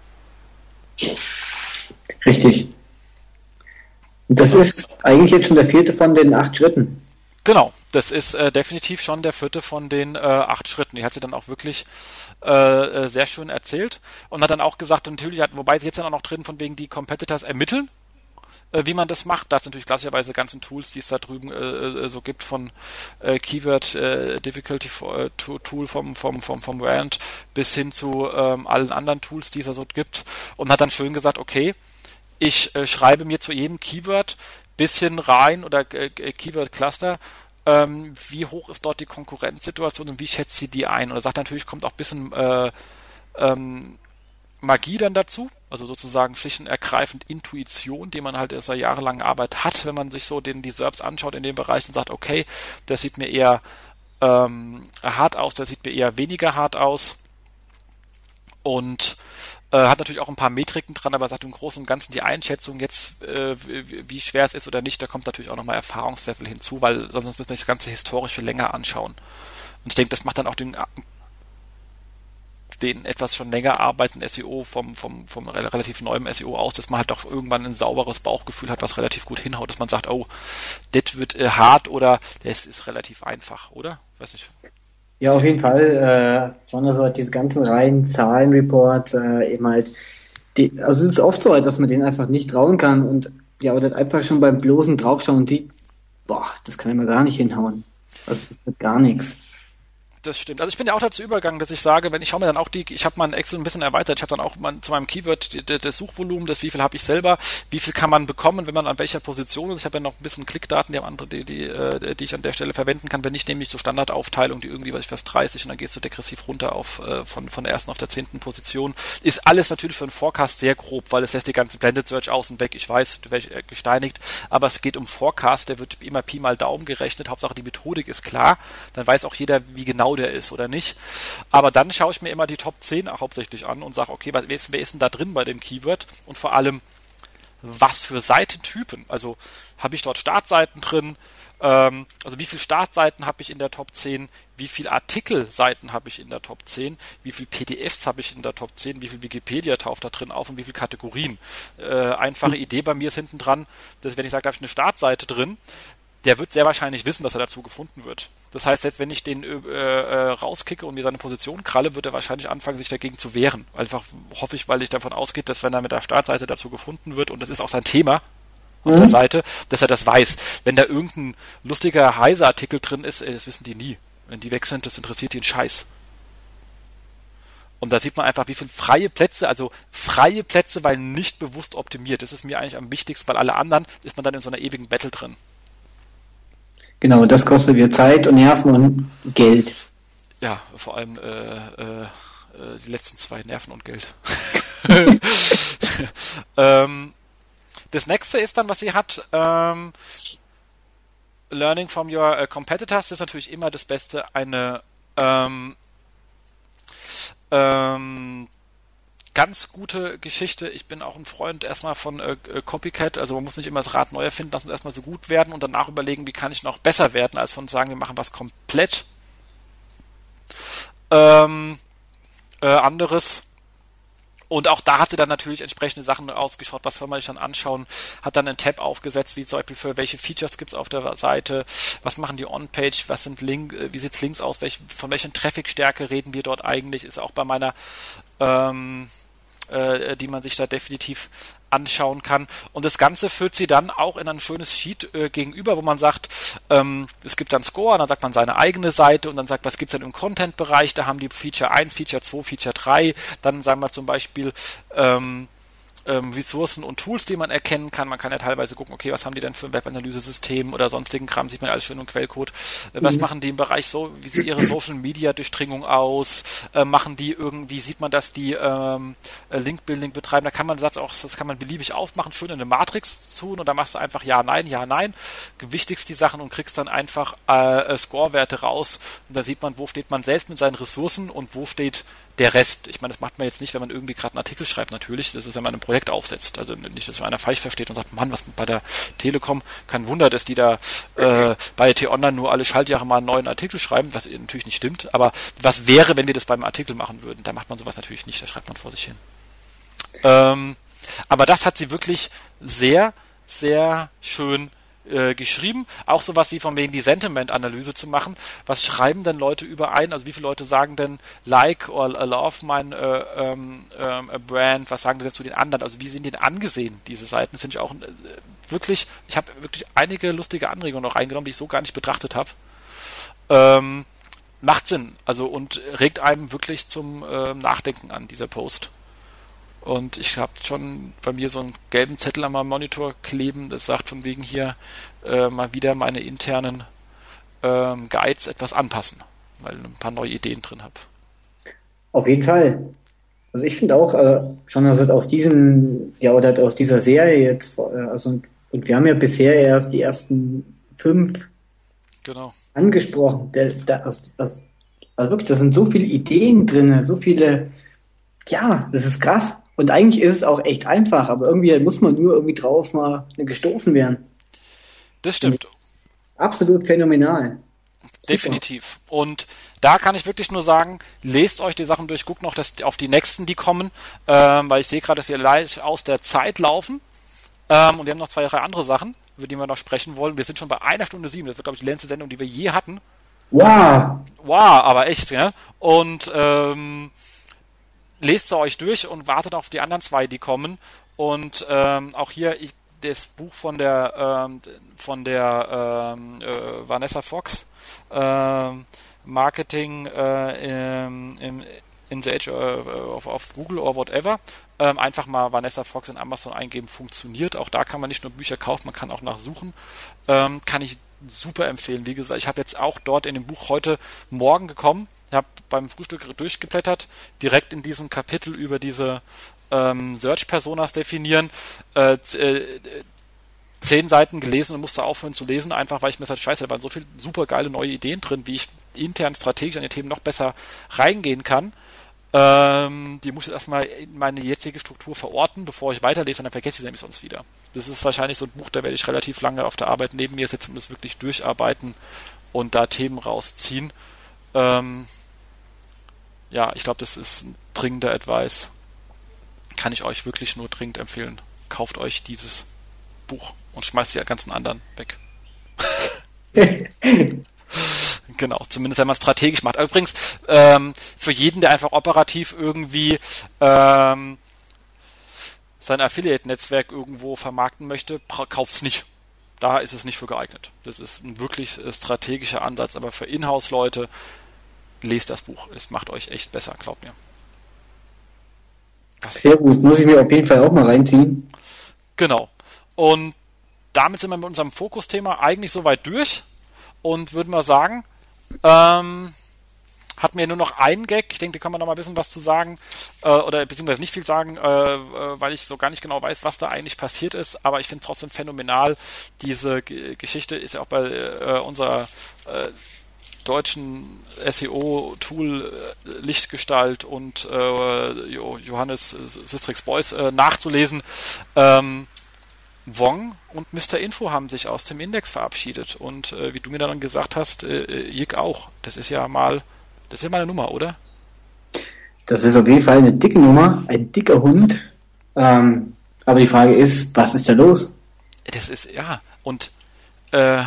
Richtig. Und das genau. ist eigentlich jetzt schon der vierte von den acht Schritten. Genau, das ist äh, definitiv schon der vierte von den äh, acht Schritten. Die hat sie dann auch wirklich äh, sehr schön erzählt und hat dann auch gesagt, natürlich hat, wobei sie jetzt dann auch noch drin von wegen die Competitors ermitteln, wie man das macht. Da ist natürlich klassischerweise ganzen Tools, die es da drüben äh, so gibt, von äh, Keyword äh, Difficulty äh, Tool vom vom vom vom Rand bis hin zu ähm, allen anderen Tools, die es da so gibt, und hat dann schön gesagt, okay, ich äh, schreibe mir zu jedem Keyword bisschen rein oder äh, Keyword Cluster, ähm, wie hoch ist dort die Konkurrenzsituation und wie schätzt sie die ein? Und er sagt natürlich, kommt auch ein bisschen äh, ähm, Magie dann dazu, also sozusagen schlicht und ergreifend Intuition, die man halt aus einer jahrelangen Arbeit hat, wenn man sich so den, die S E R Ps anschaut in dem Bereich und sagt, okay, das sieht mir eher ähm, hart aus, das sieht mir eher weniger hart aus, und äh, hat natürlich auch ein paar Metriken dran, aber sagt im Großen und Ganzen die Einschätzung jetzt, äh, wie, wie schwer es ist oder nicht, da kommt natürlich auch nochmal Erfahrungslevel hinzu, weil sonst müssen wir das Ganze historisch viel länger anschauen. Und ich denke, das macht dann auch den den etwas schon länger arbeitenden S E O vom, vom, vom relativ neuem S E O aus, dass man halt auch irgendwann ein sauberes Bauchgefühl hat, was relativ gut hinhaut, dass man sagt, oh, das wird äh, hart oder das ist relativ einfach, oder? Weiß nicht. Ja, auf jeden Fall. Äh, schon also diese ganzen reinen Zahlenreports, äh, eben halt, die, also es ist oft so, dass man denen einfach nicht trauen kann und ja, oder einfach schon beim bloßen Draufschauen sieht, boah, das kann ich mir gar nicht hinhauen. Also das wird gar nichts. Das stimmt. Also ich bin ja auch dazu übergegangen, dass ich sage, wenn ich schaue mir dann auch die, ich habe mein Excel ein bisschen erweitert, ich habe dann auch mein, zu meinem Keyword die, das Suchvolumen, das wie viel habe ich selber, wie viel kann man bekommen, wenn man an welcher Position ist. Ich habe ja noch ein bisschen Klickdaten, die haben andere, die, die, äh, die ich an der Stelle verwenden kann, wenn nicht nämlich so Standardaufteilung, die irgendwie, was ich fast dreißig, und dann gehst du degressiv runter auf äh, von von der ersten auf der zehnten Position. Ist alles natürlich für einen Forecast sehr grob, weil es lässt die ganze Blended Search außen weg. Ich weiß, du werde gesteinigt, aber es geht um Forecast, der wird immer Pi mal Daumen gerechnet. Hauptsache die Methodik ist klar, dann weiß auch jeder, wie genau der ist oder nicht. Aber dann schaue ich mir immer die Top zehn hauptsächlich an und sage, okay, wer ist, wer ist denn da drin bei dem Keyword? Und vor allem, was für Seitentypen? Also habe ich dort Startseiten drin? Ähm, also wie viele Startseiten habe ich in der Top zehn? Wie viele Artikelseiten habe ich in der Top zehn? Wie viele P D Fs habe ich in der Top zehn? Wie viel Wikipedia taucht da drin auf und wie viele Kategorien? Äh, einfache Idee bei mir ist hinten dran, dass wenn ich sage, da habe ich eine Startseite drin, der wird sehr wahrscheinlich wissen, dass er dazu gefunden wird. Das heißt, selbst wenn ich den äh, äh, rauskicke und mir seine Position kralle, wird er wahrscheinlich anfangen, sich dagegen zu wehren. Einfach hoffe ich, weil ich davon ausgehe, dass wenn er mit der Startseite dazu gefunden wird, und das ist auch sein Thema auf mhm. der Seite, dass er das weiß. Wenn da irgendein lustiger Heise-Artikel drin ist, ey, das wissen die nie. Wenn die weg sind, das interessiert die einen Scheiß. Und da sieht man einfach, wie viele freie Plätze, also freie Plätze, weil nicht bewusst optimiert. Das ist mir eigentlich am wichtigsten, weil alle anderen ist man dann in so einer ewigen Battle drin. Genau, das kostet wieder Zeit und Nerven und Geld. Ja, vor allem äh, äh, die letzten zwei, Nerven und Geld. ähm, das nächste ist dann, was sie hat, ähm, Learning from your uh, competitors, das ist natürlich immer das Beste, eine ähm, ähm, ganz gute Geschichte. Ich bin auch ein Freund erstmal von äh, Copycat, also man muss nicht immer das Rad neu erfinden, lassen es erstmal so gut werden und danach überlegen, wie kann ich noch besser werden, als von sagen, wir machen was komplett ähm, äh, anderes. Und auch da hat sie dann natürlich entsprechende Sachen ausgeschaut, was soll man sich dann anschauen, hat dann einen Tab aufgesetzt, wie zum Beispiel für welche Features gibt's auf der Seite, was machen die On-Page, was sind Link, wie sieht's links aus, welch, von welcher Traffic-Stärke reden wir dort eigentlich, ist auch bei meiner, ähm, äh, die man sich da definitiv anschauen kann. Und das Ganze führt sie dann auch in ein schönes Sheet äh, gegenüber, wo man sagt, ähm, es gibt dann Score, dann sagt man seine eigene Seite und dann sagt, was gibt's denn im Content-Bereich, da haben die Feature eins, Feature zwei, Feature drei, dann sagen wir zum Beispiel ähm, ähm, Ressourcen und Tools, die man erkennen kann. Man kann ja teilweise gucken, okay, was haben die denn für ein Webanalyse-System oder sonstigen Kram, sieht man alles schön im Quellcode. Äh, was mhm. machen die im Bereich so, wie sieht ihre Social-Media-Durchdringung aus? Äh, machen die irgendwie, sieht man, dass die ähm, Link-Building betreiben? Da kann man Satz auch, das kann man beliebig aufmachen, schön in eine Matrix tun und da machst du einfach Ja, Nein, Ja, Nein. Gewichtigst die Sachen und kriegst dann einfach äh, Score-Werte raus und da sieht man, wo steht man selbst mit seinen Ressourcen und wo steht der Rest. Ich meine, das macht man jetzt nicht, wenn man irgendwie gerade einen Artikel schreibt, natürlich. Das ist, wenn man ein Projekt aufsetzt. Also nicht, dass man einer falsch versteht und sagt, Mann, was bei der Telekom, kein Wunder, dass die da äh, bei T-Online nur alle Schaltjahre mal einen neuen Artikel schreiben, was natürlich nicht stimmt. Aber was wäre, wenn wir das beim Artikel machen würden? Da macht man sowas natürlich nicht, da schreibt man vor sich hin. Ähm, aber das hat sie wirklich sehr, sehr schön Äh, geschrieben, auch sowas wie von wegen die Sentiment-Analyse zu machen. Was schreiben denn Leute überein? Also wie viele Leute sagen denn like or love mein äh, ähm, äh, Brand? Was sagen die denn zu den anderen? Also wie sind die denn angesehen, diese Seiten? Das finde ich auch äh, wirklich, ich habe wirklich einige lustige Anregungen noch reingenommen, die ich so gar nicht betrachtet habe. Ähm, macht Sinn, also und regt einem wirklich zum äh, Nachdenken an, dieser Post. Und ich habe schon bei mir so einen gelben Zettel an meinem Monitor kleben, das sagt von wegen hier äh, mal wieder meine internen ähm, Guides etwas anpassen, weil ich ein paar neue Ideen drin habe. Auf jeden Fall. Also ich finde auch, äh, schon also aus diesem, ja, oder aus dieser Serie jetzt, äh, also und wir haben ja bisher erst die ersten fünf genau. angesprochen. Der, der, also, also, also wirklich, da sind so viele Ideen drin, so viele, ja, das ist krass. Und eigentlich ist es auch echt einfach, aber irgendwie muss man nur irgendwie drauf mal gestoßen werden. Das stimmt. Absolut phänomenal. Definitiv. Super. Und da kann ich wirklich nur sagen, lest euch die Sachen durch, guckt noch das, auf die nächsten, die kommen, ähm, weil ich sehe gerade, dass wir leicht aus der Zeit laufen ähm, und wir haben noch zwei, drei andere Sachen, über die wir noch sprechen wollen. Wir sind schon bei einer Stunde sieben, das wird, glaube ich, die längste Sendung, die wir je hatten. Wow! Wow, aber echt, ja. Und ähm, lest sie euch durch und wartet auf die anderen zwei, die kommen. Und ähm, auch hier ich, das Buch von der ähm, von der ähm, äh, Vanessa Fox, ähm, Marketing äh, im, im, in the Age äh, auf, auf Google oder whatever. Ähm, einfach mal Vanessa Fox in Amazon eingeben, funktioniert. Auch da kann man nicht nur Bücher kaufen, man kann auch nachsuchen. Ähm, kann ich super empfehlen. Wie gesagt, ich habe jetzt auch dort in dem Buch heute Morgen gekommen. Ich habe beim Frühstück durchgeblättert, direkt in diesem Kapitel über diese ähm, Search-Personas definieren, äh, äh, zehn Seiten gelesen und musste aufhören zu lesen, einfach weil ich mir gesagt scheiße, da waren so viele super geile neue Ideen drin, wie ich intern strategisch an die Themen noch besser reingehen kann. Ähm, die muss ich erstmal in meine jetzige Struktur verorten, bevor ich weiterlese, und dann vergesse ich sie nämlich sonst wieder. Das ist wahrscheinlich so ein Buch, da werde ich relativ lange auf der Arbeit neben mir sitzen und das wirklich durcharbeiten und da Themen rausziehen. Ähm, ja, ich glaube, das ist ein dringender Advice. Kann ich euch wirklich nur dringend empfehlen. Kauft euch dieses Buch und schmeißt die ganzen anderen weg. Genau, zumindest wenn man es strategisch macht. Übrigens, ähm, für jeden, der einfach operativ irgendwie ähm, sein Affiliate-Netzwerk irgendwo vermarkten möchte, kauft es nicht. Da ist es nicht für geeignet. Das ist ein wirklich strategischer Ansatz, aber für Inhouse-Leute, lest das Buch. Es macht euch echt besser, glaubt mir. Das Sehr gut, muss ich mir auf jeden Fall auch mal reinziehen. Genau. Und damit sind wir mit unserem Fokusthema eigentlich soweit durch und würden wir sagen, ähm, hatten wir nur noch einen Gag. Ich denke, da können wir noch mal ein bisschen was zu sagen äh, oder beziehungsweise nicht viel sagen, äh, weil ich so gar nicht genau weiß, was da eigentlich passiert ist. Aber ich finde es trotzdem phänomenal. Diese G- Geschichte ist ja auch bei äh, unserer äh, deutschen S E O-Tool äh, Lichtgestalt und äh, Johannes Sistrix Beuys äh, nachzulesen. Ähm, Wong und Mister Info haben sich aus dem Index verabschiedet und äh, wie du mir dann gesagt hast, äh, Jig auch. Das ist ja mal, das ist ja mal eine Nummer, oder? Das ist auf jeden Fall eine dicke Nummer, ein dicker Hund. Ähm, aber die Frage ist, was ist da los? Das ist, ja, und äh,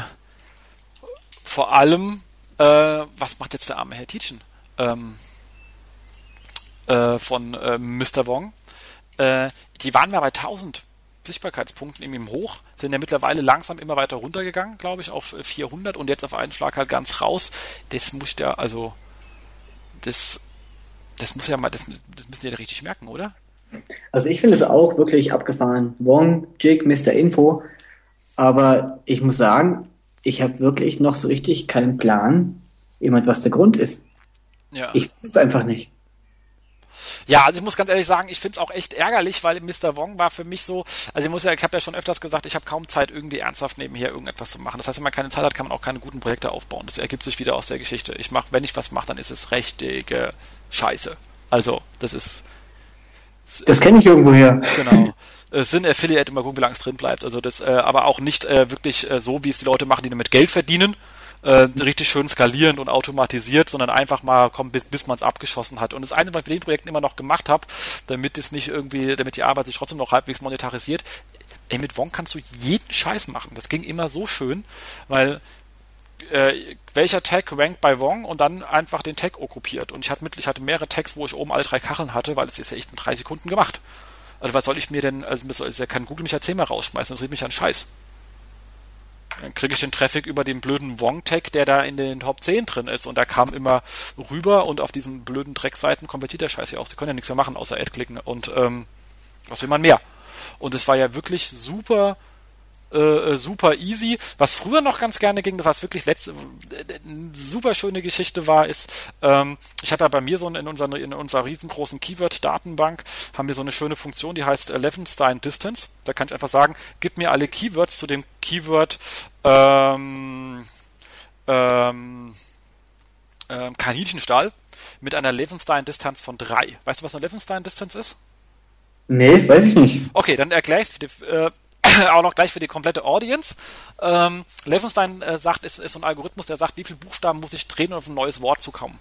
vor allem, äh, was macht jetzt der arme Herr Tietjen ähm, äh, von äh, Mister Wong? Äh, die waren mal bei tausend Sichtbarkeitspunkten im hoch, sind ja mittlerweile langsam immer weiter runtergegangen, glaube ich, auf vierhundert und jetzt auf einen Schlag halt ganz raus. Das muss ja, also, das, das muss ja mal, das, das müssen die ja richtig merken, oder? Also ich finde es auch wirklich abgefahren. Wong, Jig, Mister Info. Aber ich muss sagen, ich habe wirklich noch so richtig keinen Plan, jemand, was der Grund ist. Ja. Ich weiß es einfach nicht. Ja, also ich muss ganz ehrlich sagen, ich finde es auch echt ärgerlich, weil Mister Wong war für mich so, also ich muss ja, ich habe ja schon öfters gesagt, ich habe kaum Zeit, irgendwie ernsthaft nebenher irgendetwas zu machen. Das heißt, wenn man keine Zeit hat, kann man auch keine guten Projekte aufbauen. Das ergibt sich wieder aus der Geschichte. Ich mache, wenn ich was mache, dann ist es richtige Scheiße. Also, das ist... Das kenne ich irgendwoher. Genau. Es sind Affiliate, immer gucken, wie lange es drin bleibt. Also das, äh, aber auch nicht äh, wirklich äh, so, wie es die Leute machen, die damit Geld verdienen, äh, richtig schön skalierend und automatisiert, sondern einfach mal kommen, bis, bis man es abgeschossen hat. Und das eine, was ich mit den Projekten immer noch gemacht habe, damit es nicht irgendwie, damit die Arbeit sich trotzdem noch halbwegs monetarisiert, ey, mit Wong kannst du jeden Scheiß machen. Das ging immer so schön, weil äh, welcher Tag rankt bei Wong und dann einfach den Tag okkupiert. Und ich hatte, mit, ich hatte mehrere Tags, wo ich oben alle drei Kacheln hatte, weil es ist ja echt in drei Sekunden gemacht. Also was soll ich mir denn, also ja kann Google mich ja zehnmal rausschmeißen, das riecht mich an Scheiß. Dann kriege ich den Traffic über den blöden Wong-Tag, der da in den Top zehn drin ist und da kam immer rüber und auf diesen blöden Dreckseiten konvertiert der Scheiß ja auch. Sie können ja nichts mehr machen, außer Ad klicken und ähm, was will man mehr? Und es war ja wirklich super Äh, super easy. Was früher noch ganz gerne ging, was wirklich letzte äh, super schöne Geschichte war, ist, ähm, ich habe ja bei mir so in unserer, in unserer riesengroßen Keyword-Datenbank haben wir so eine schöne Funktion, die heißt Levenstein Distance. Da kann ich einfach sagen, gib mir alle Keywords zu dem Keyword ähm, ähm, ähm, Kaninchenstall mit einer Levenstein-Distanz von drei. Weißt du, was eine Levenstein-Distanz ist? Nee, weiß ich nicht. Okay, dann erkläre ich es äh, auch noch gleich für die komplette Audience. Ähm, Levenstein äh, sagt, ist, ist so ein Algorithmus, der sagt, wie viele Buchstaben muss ich drehen, um auf ein neues Wort zu kommen.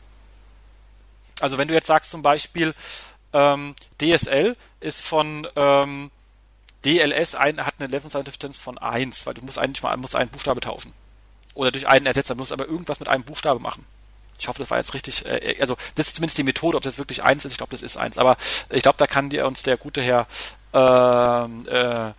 Also wenn du jetzt sagst zum Beispiel, ähm, D S L ist von ähm, D L S ein, hat eine Levenstein-Distanz von eins, weil du musst eigentlich mal musst einen Buchstabe tauschen. Oder durch einen ersetzen, du musst aber irgendwas mit einem Buchstabe machen. Ich hoffe, das war jetzt richtig, äh, also das ist zumindest die Methode, ob das wirklich eins ist, ich glaube, das ist eins, aber ich glaube, da kann dir uns der gute Herr äh, äh,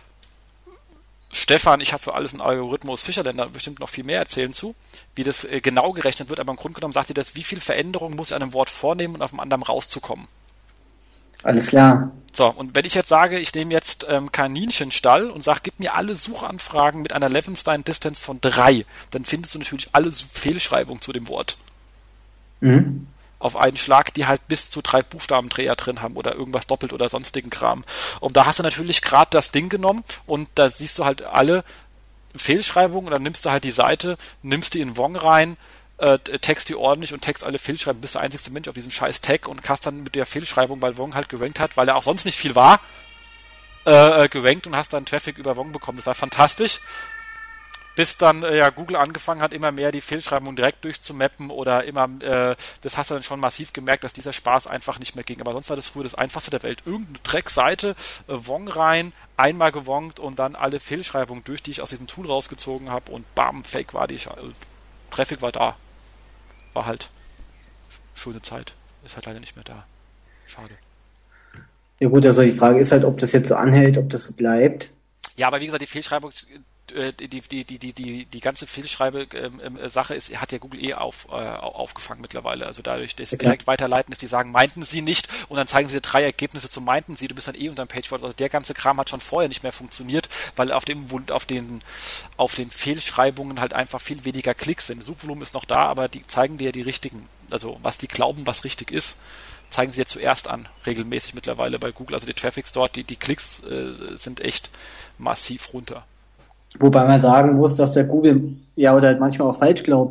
Stefan, ich habe für alles einen Algorithmus Fischerländer bestimmt noch viel mehr erzählen zu, wie das äh, genau gerechnet wird, aber im Grunde genommen sagt ihr das, wie viel Veränderung muss ich an einem Wort vornehmen, um auf einem anderen rauszukommen. Alles klar. So, und wenn ich jetzt sage, ich nehme jetzt ähm, Kaninchenstall und sage, gib mir alle Suchanfragen mit einer Levenstein Distance von drei, dann findest du natürlich alle Fehlschreibungen zu dem Wort. Mhm. Auf einen Schlag, die halt bis zu drei Buchstabendreher drin haben oder irgendwas doppelt oder sonstigen Kram. Und da hast du natürlich gerade das Ding genommen und da siehst du halt alle Fehlschreibungen und dann nimmst du halt die Seite, nimmst die in Wong rein, äh, text die ordentlich und text alle Fehlschreibungen, bist der einzigste Mensch auf diesem scheiß Tag und hast dann mit der Fehlschreibung, weil Wong halt gerankt hat, weil er auch sonst nicht viel war, äh, gerankt und hast dann Traffic über Wong bekommen. Das war fantastisch. Bis dann äh, ja Google angefangen hat, immer mehr die Fehlschreibung direkt durchzumappen oder immer, äh, das hast du dann schon massiv gemerkt, dass dieser Spaß einfach nicht mehr ging. Aber sonst war das früher das Einfachste der Welt. Irgendeine Dreckseite, äh, Wong rein, einmal gewongt und dann alle Fehlschreibungen durch, die ich aus diesem Tool rausgezogen habe und bam, Fake war die, äh, Traffic war da. War halt schöne Zeit. Ist halt leider nicht mehr da. Schade. Ja gut, also die Frage ist halt, ob das jetzt so anhält, ob das so bleibt. Ja, aber wie gesagt, die Fehlschreibung Die, die, die, die, die, die ganze Fehlschreibe-Sache ist, hat ja Google eh auf, äh, aufgefangen mittlerweile. Also dadurch, dass sie okay. direkt weiterleiten, dass die sagen, meinten sie nicht und dann zeigen sie dir drei Ergebnisse zu meinten sie, du bist dann eh unter dem Pagefall. Also der ganze Kram hat schon vorher nicht mehr funktioniert, weil auf dem auf den auf den Fehlschreibungen halt einfach viel weniger Klicks sind. Das Suchvolumen ist noch da, aber die zeigen dir die richtigen, also was die glauben, was richtig ist, zeigen sie jetzt zuerst an, regelmäßig mittlerweile bei Google. Also die Traffics dort, die, die Klicks äh, sind echt massiv runter. Wobei man sagen muss, dass der Google ja oder manchmal auch falsch glaubt.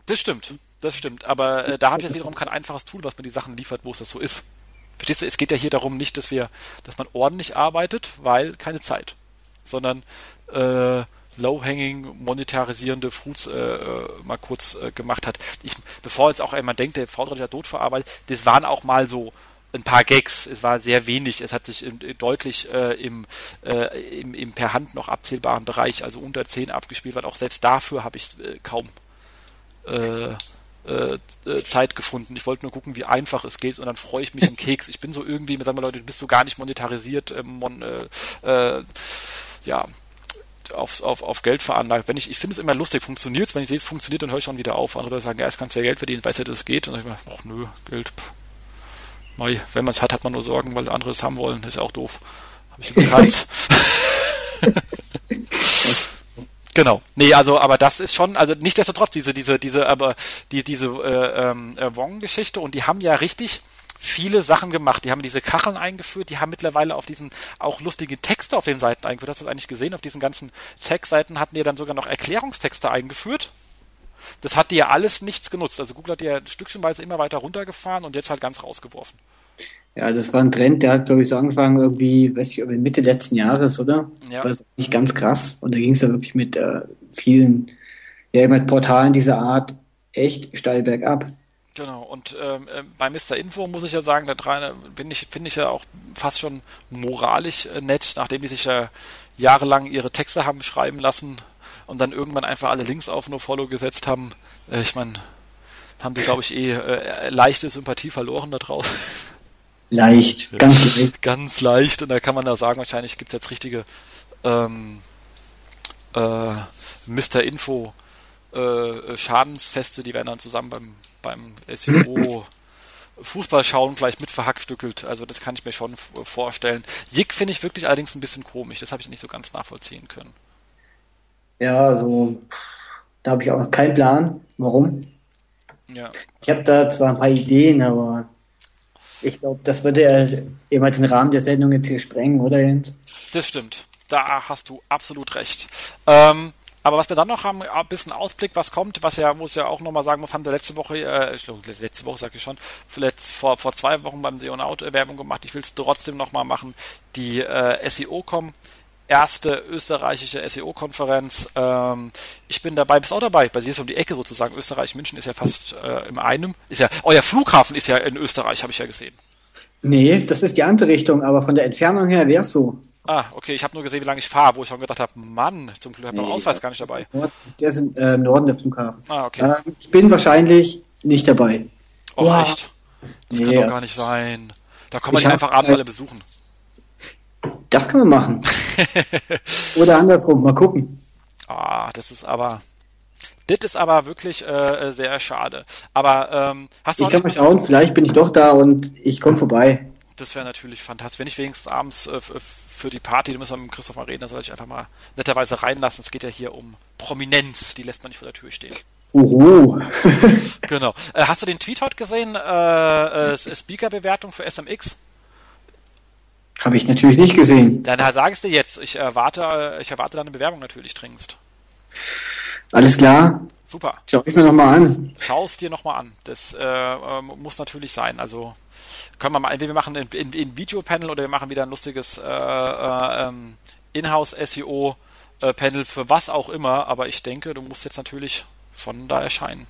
Das stimmt, das stimmt. Aber äh, da habe ich jetzt wiederum kein einfaches Tool, was mir die Sachen liefert, wo es das so ist. Verstehst du, es geht ja hier darum nicht, dass wir, dass man ordentlich arbeitet, weil keine Zeit, sondern äh, low-hanging, monetarisierende Fruits äh, mal kurz äh, gemacht hat. Ich, bevor jetzt auch jemand denkt, der V drei hat tot verarbeitet, das waren auch mal so ein paar Gags, es war sehr wenig, es hat sich in, deutlich äh, im, äh, im, im per Hand noch abzählbaren Bereich, also unter zehn abgespielt, weil auch selbst dafür habe ich äh, kaum äh, äh, Zeit gefunden. Ich wollte nur gucken, wie einfach es geht und dann freue ich mich im Keks. Ich bin so irgendwie, sagen wir Leute, du bist so gar nicht monetarisiert, äh, mon, äh, äh, ja, auf, auf, auf Geld veranlagt. Wenn ich, ich finde es immer lustig, funktioniert es, wenn ich sehe, es funktioniert, dann höre ich schon wieder auf. Andere Leute sagen, ja, jetzt kannst du ja Geld verdienen, weiß ja, dass es geht. Und dann sage ich mir, ach nö, Geld, pff. Mei, wenn man es hat, hat man nur Sorgen, weil andere es haben wollen. Das ist ja auch doof. Habe ich bekannt. Genau. Nee, also, aber das ist schon, also nichtsdestotrotz, diese, diese, diese, aber die, diese äh, ähm, äh, Wong-Geschichte und die haben ja richtig viele Sachen gemacht. Die haben diese Kacheln eingeführt, die haben mittlerweile auf diesen auch lustige Texte auf den Seiten eingeführt. Hast du das eigentlich gesehen? Auf diesen ganzen Tech-Seiten hatten die dann sogar noch Erklärungstexte eingeführt. Das hat dir ja alles nichts genutzt. Also Google hat ja stückchenweise immer weiter runtergefahren und jetzt halt ganz rausgeworfen. Ja, das war ein Trend, der hat, glaube ich, so angefangen irgendwie, weiß ich, irgendwie Mitte letzten Jahres, oder? Ja. War nicht ganz krass. Und da ging es ja wirklich mit äh, vielen, ja, mit Portalen dieser Art echt steil bergab. Genau, und ähm, bei Mister Info muss ich ja sagen, da dran bin ich, finde ich ja auch fast schon moralisch äh, nett, nachdem die sich ja jahrelang ihre Texte haben schreiben lassen und dann irgendwann einfach alle Links auf No-Follow gesetzt haben. Äh, ich meine, haben die, glaube ich, eh äh, leichte Sympathie verloren da draußen. Leicht, Ja. ganz leicht. Ganz leicht, und da kann man da sagen, wahrscheinlich gibt es jetzt richtige ähm, äh, Mister Info äh, Schadensfeste, die werden dann zusammen beim, beim S E O Fußball schauen gleich mit verhackstückelt. Also das kann ich mir schon f- vorstellen. Jig finde ich wirklich allerdings ein bisschen komisch, das habe ich nicht so ganz nachvollziehen können. Ja, also, da habe ich auch noch keinen Plan. Warum? Ja. Ich habe da zwar ein paar Ideen, aber ich glaube, das würde ja immer den Rahmen der Sendung jetzt hier sprengen, oder Jens? Das stimmt. Da hast du absolut recht. Ähm, aber was wir dann noch haben, ein bisschen Ausblick, was kommt, was ja, muss ich ja auch nochmal sagen, was haben wir letzte Woche, äh, ich glaube, letzte Woche sage ich schon, letzt, vor, vor zwei Wochen beim S E O Now Werbung gemacht. Ich will es trotzdem nochmal machen. Die äh, S E O-Com, erste österreichische S E O-Konferenz. Ähm, ich bin dabei, bist auch dabei, bei dir ist um die Ecke sozusagen. Österreich, München ist ja fast äh, im einem. Ist ja, euer Flughafen ist ja in Österreich, habe ich ja gesehen. Nee, das ist die andere Richtung, aber von der Entfernung her wäre es so. Ah, okay, ich habe nur gesehen, wie lange ich fahre, wo ich schon gedacht habe, Mann, zum Glück habe ich Nee, den Ausweis gar nicht dabei. Nord- Der ist im äh, Norden der Flughafen. Ah, okay. Äh, ich bin wahrscheinlich nicht dabei. Och, Wow. echt? Das Nee, kann doch ja. gar nicht sein. Da kann man Ich nicht hab- einfach abends alle besuchen. Das kann man machen. Oder andersrum, mal gucken. Ah, das ist aber... Das ist aber wirklich äh, sehr schade. Aber ähm, hast du Ich auch kann mal nicht, schauen, vielleicht bin ich doch da und ich komme vorbei. das wäre natürlich fantastisch. Wenn ich wenigstens abends äh, f- für die Party, da müssen wir mit Christoph mal reden, da soll ich einfach mal netterweise reinlassen. Es geht ja hier um Prominenz, die lässt man nicht vor der Tür stehen. Uhu. Genau. Äh, hast du den Tweet heute gesehen? Äh, äh, Speaker-Bewertung für S M X? Habe ich natürlich nicht gesehen. Dann sage ich dir jetzt, ich erwarte, ich erwarte deine Bewerbung natürlich dringendst. Alles klar. Super. Schau ich mir nochmal an. Schau es dir nochmal an. Das äh, ähm, muss natürlich sein. Also können wir mal, entweder wir machen ein, ein, ein Videopanel oder wir machen wieder ein lustiges äh, äh, ähm, Inhouse-S E O-Panel für was auch immer. Aber ich denke, du musst jetzt natürlich schon da erscheinen.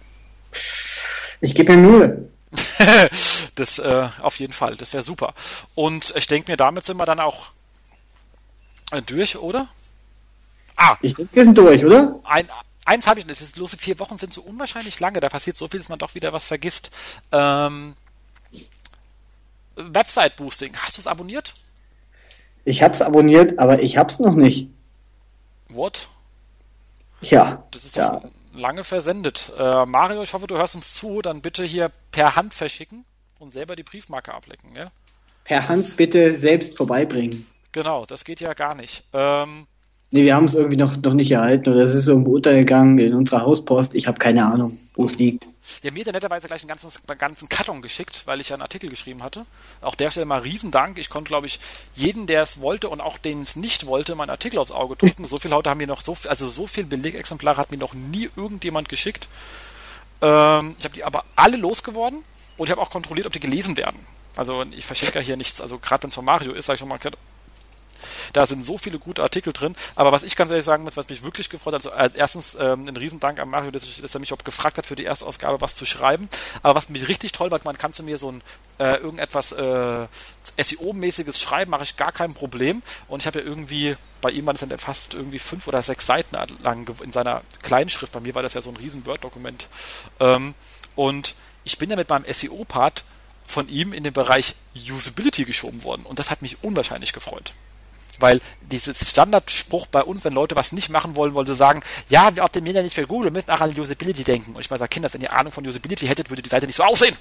Ich gebe mir Mühe. Das äh, auf jeden Fall. Das wäre super. Und ich denke mir, damit sind wir dann auch äh, durch, oder? Ah, Ich denke, wir sind durch, oder? ein, eins habe ich nicht. Das ist bloß vier Wochen sind so unwahrscheinlich lange. Da passiert so viel, dass man doch wieder was vergisst. Ähm, Website-Boosting. Hast du es abonniert? Ich hab's abonniert, aber ich hab's noch nicht. What? Ja. Das ist doch ja. schon lange versendet. Äh, Mario, ich hoffe, du hörst uns zu. Dann bitte hier per Hand verschicken und selber die Briefmarke ablecken. Ja? Per Hand bitte selbst vorbeibringen. Genau, das geht ja gar nicht. Ähm, Nee, wir haben es irgendwie noch, noch nicht erhalten oder es ist irgendwo untergegangen in unserer Hauspost. Ich habe keine Ahnung, wo es liegt. Die haben mir dann netterweise gleich einen ganzen, einen ganzen Karton geschickt, weil ich ja einen Artikel geschrieben hatte. Auch der Stelle mal Riesendank. Ich konnte, glaube ich, jeden, der es wollte und auch den es nicht wollte, meinen Artikel aufs Auge drücken. So viele Leute haben mir noch so viel, also so viel Belegexemplare hat mir noch nie irgendjemand geschickt. Ähm, ich habe die aber alle losgeworden und ich habe auch kontrolliert, ob die gelesen werden. Also ich verschenke ja hier nichts, also gerade wenn es von Mario ist, sage ich schon mal, da sind so viele gute Artikel drin, aber was ich ganz ehrlich sagen muss, was mich wirklich gefreut hat, also äh, erstens ähm, ein Riesendank an Mario, dass, ich, dass er mich auch gefragt hat, für die erste Ausgabe was zu schreiben, aber was mich richtig toll war, man kann zu mir so ein äh, irgendetwas äh, S E O-mäßiges schreiben, mache ich gar kein Problem und ich habe ja irgendwie, bei ihm war das dann fast irgendwie fünf oder sechs Seiten lang in seiner Kleinschrift, bei mir war das ja so ein riesen Word-Dokument ähm, und ich bin ja mit meinem S E O-Part von ihm in den Bereich Usability geschoben worden und das hat mich unwahrscheinlich gefreut. Weil dieses Standardspruch bei uns, wenn Leute was nicht machen wollen, wollen sie sagen, ja, wir optimieren ja nicht für Google, wir müssen auch an Usability denken. Und ich mal sage, Kinder, wenn ihr Ahnung von Usability hättet, würde die Seite nicht so aussehen.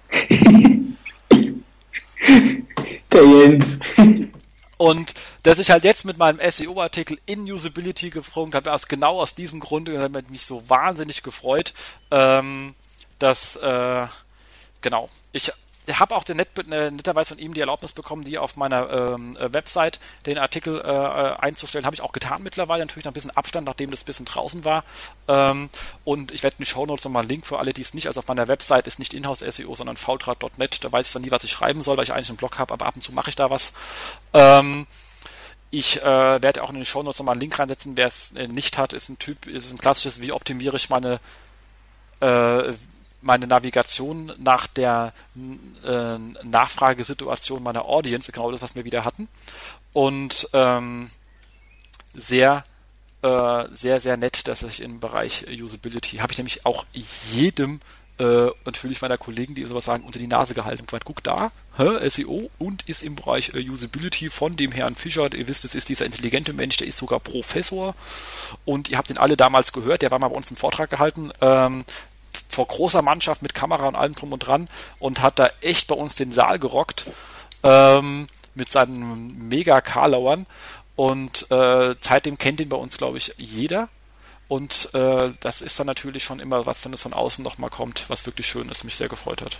Der Jens. Und dass ich halt jetzt mit meinem S E O-Artikel in Usability gefragt habe, aus genau aus diesem Grunde hat mich so wahnsinnig gefreut, ähm, dass, äh, genau, ich Ich habe auch den Net, äh, netterweise von ihm die Erlaubnis bekommen, die auf meiner ähm, Website den Artikel äh, einzustellen. Habe ich auch getan mittlerweile, natürlich noch ein bisschen Abstand, nachdem das ein bisschen draußen war. Ähm, und ich werde in die Shownotes nochmal einen Link für alle, die es nicht, also auf meiner Website ist nicht Inhouse S E O, sondern faultrat punkt net. Da weiß ich zwar nie, was ich schreiben soll, weil ich eigentlich einen Blog habe, aber ab und zu mache ich da was. Ähm, ich äh, werde auch in den Shownotes nochmal einen Link reinsetzen. Wer es äh, nicht hat, ist ein Typ, ist ein klassisches, wie optimiere ich meine äh, meine Navigation nach der äh, Nachfragesituation meiner Audience, genau das, was wir wieder hatten. Und ähm, sehr, äh, sehr, sehr nett, dass ich im Bereich Usability, habe ich nämlich auch jedem, äh, natürlich meiner Kollegen, die sowas sagen, unter die Nase gehalten und gesagt, guck da, hä, S E O und ist im Bereich äh, Usability von dem Herrn Fischer, ihr wisst, es ist dieser intelligente Mensch, der ist sogar Professor und ihr habt ihn alle damals gehört, der war mal bei uns einen Vortrag gehalten, ähm, vor großer Mannschaft mit Kamera und allem drum und dran und hat da echt bei uns den Saal gerockt ähm, mit seinen Mega-Karlauern und äh, seitdem kennt ihn bei uns, glaube ich, jeder und äh, das ist dann natürlich schon immer was, wenn es von außen nochmal kommt, was wirklich schön ist, mich sehr gefreut hat.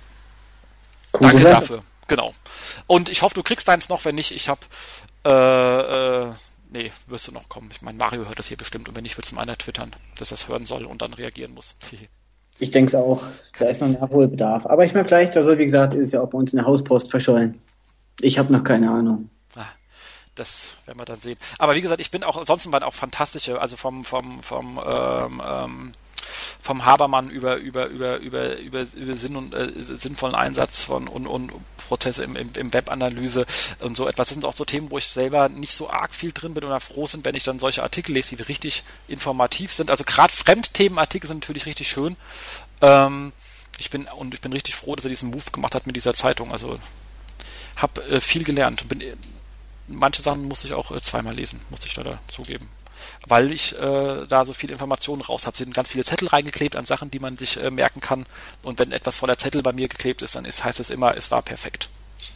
Cool, danke Sache. Dafür, genau. Und ich hoffe, du kriegst deins noch, wenn nicht, ich habe äh, äh, nee, wirst du noch kommen. Ich meine, Mario hört das hier bestimmt und wenn nicht, wird es ihm einer twittern, dass er es hören soll und dann reagieren muss. Ich denke es auch, da ist noch Nachholbedarf. Aber ich meine, vielleicht, also wie gesagt, ist es ja auch bei uns in der Hauspost verschollen. Ich habe noch keine Ahnung. Das werden wir dann sehen. Aber wie gesagt, ich bin auch, ansonsten waren auch fantastische, also vom, vom, vom, ähm, ähm, vom Habermann über, über, über, über, über, über Sinn und äh, sinnvollen Einsatz von und, und Prozesse im, im, im Webanalyse und so etwas. Das sind auch so Themen, wo ich selber nicht so arg viel drin bin oder froh sind, wenn ich dann solche Artikel lese, die richtig informativ sind. Also gerade Fremdthemenartikel sind natürlich richtig schön. Ähm, ich bin und ich bin richtig froh, dass er diesen Move gemacht hat mit dieser Zeitung. Also habe äh, viel gelernt. Bin, manche Sachen musste ich auch äh, zweimal lesen, musste ich leider zugeben. Weil ich äh, da so viele Informationen raus habe. Es sind ganz viele Zettel reingeklebt an Sachen, die man sich äh, merken kann. Und wenn etwas voller Zettel bei mir geklebt ist, dann ist, heißt es immer, es war perfekt.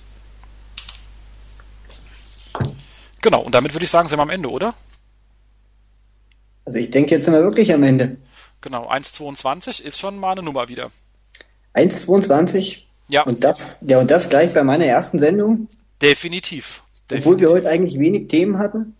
Genau, und damit würde ich sagen, sind wir am Ende, oder? Also ich denke, jetzt sind wir wirklich am Ende. Genau, eins Komma zweiundzwanzig ist schon mal eine Nummer wieder. eins Komma zweiundzwanzig? Ja. Und das, ja, und das gleich bei meiner ersten Sendung? Definitiv. Definitiv. Obwohl wir heute eigentlich wenig Themen hatten?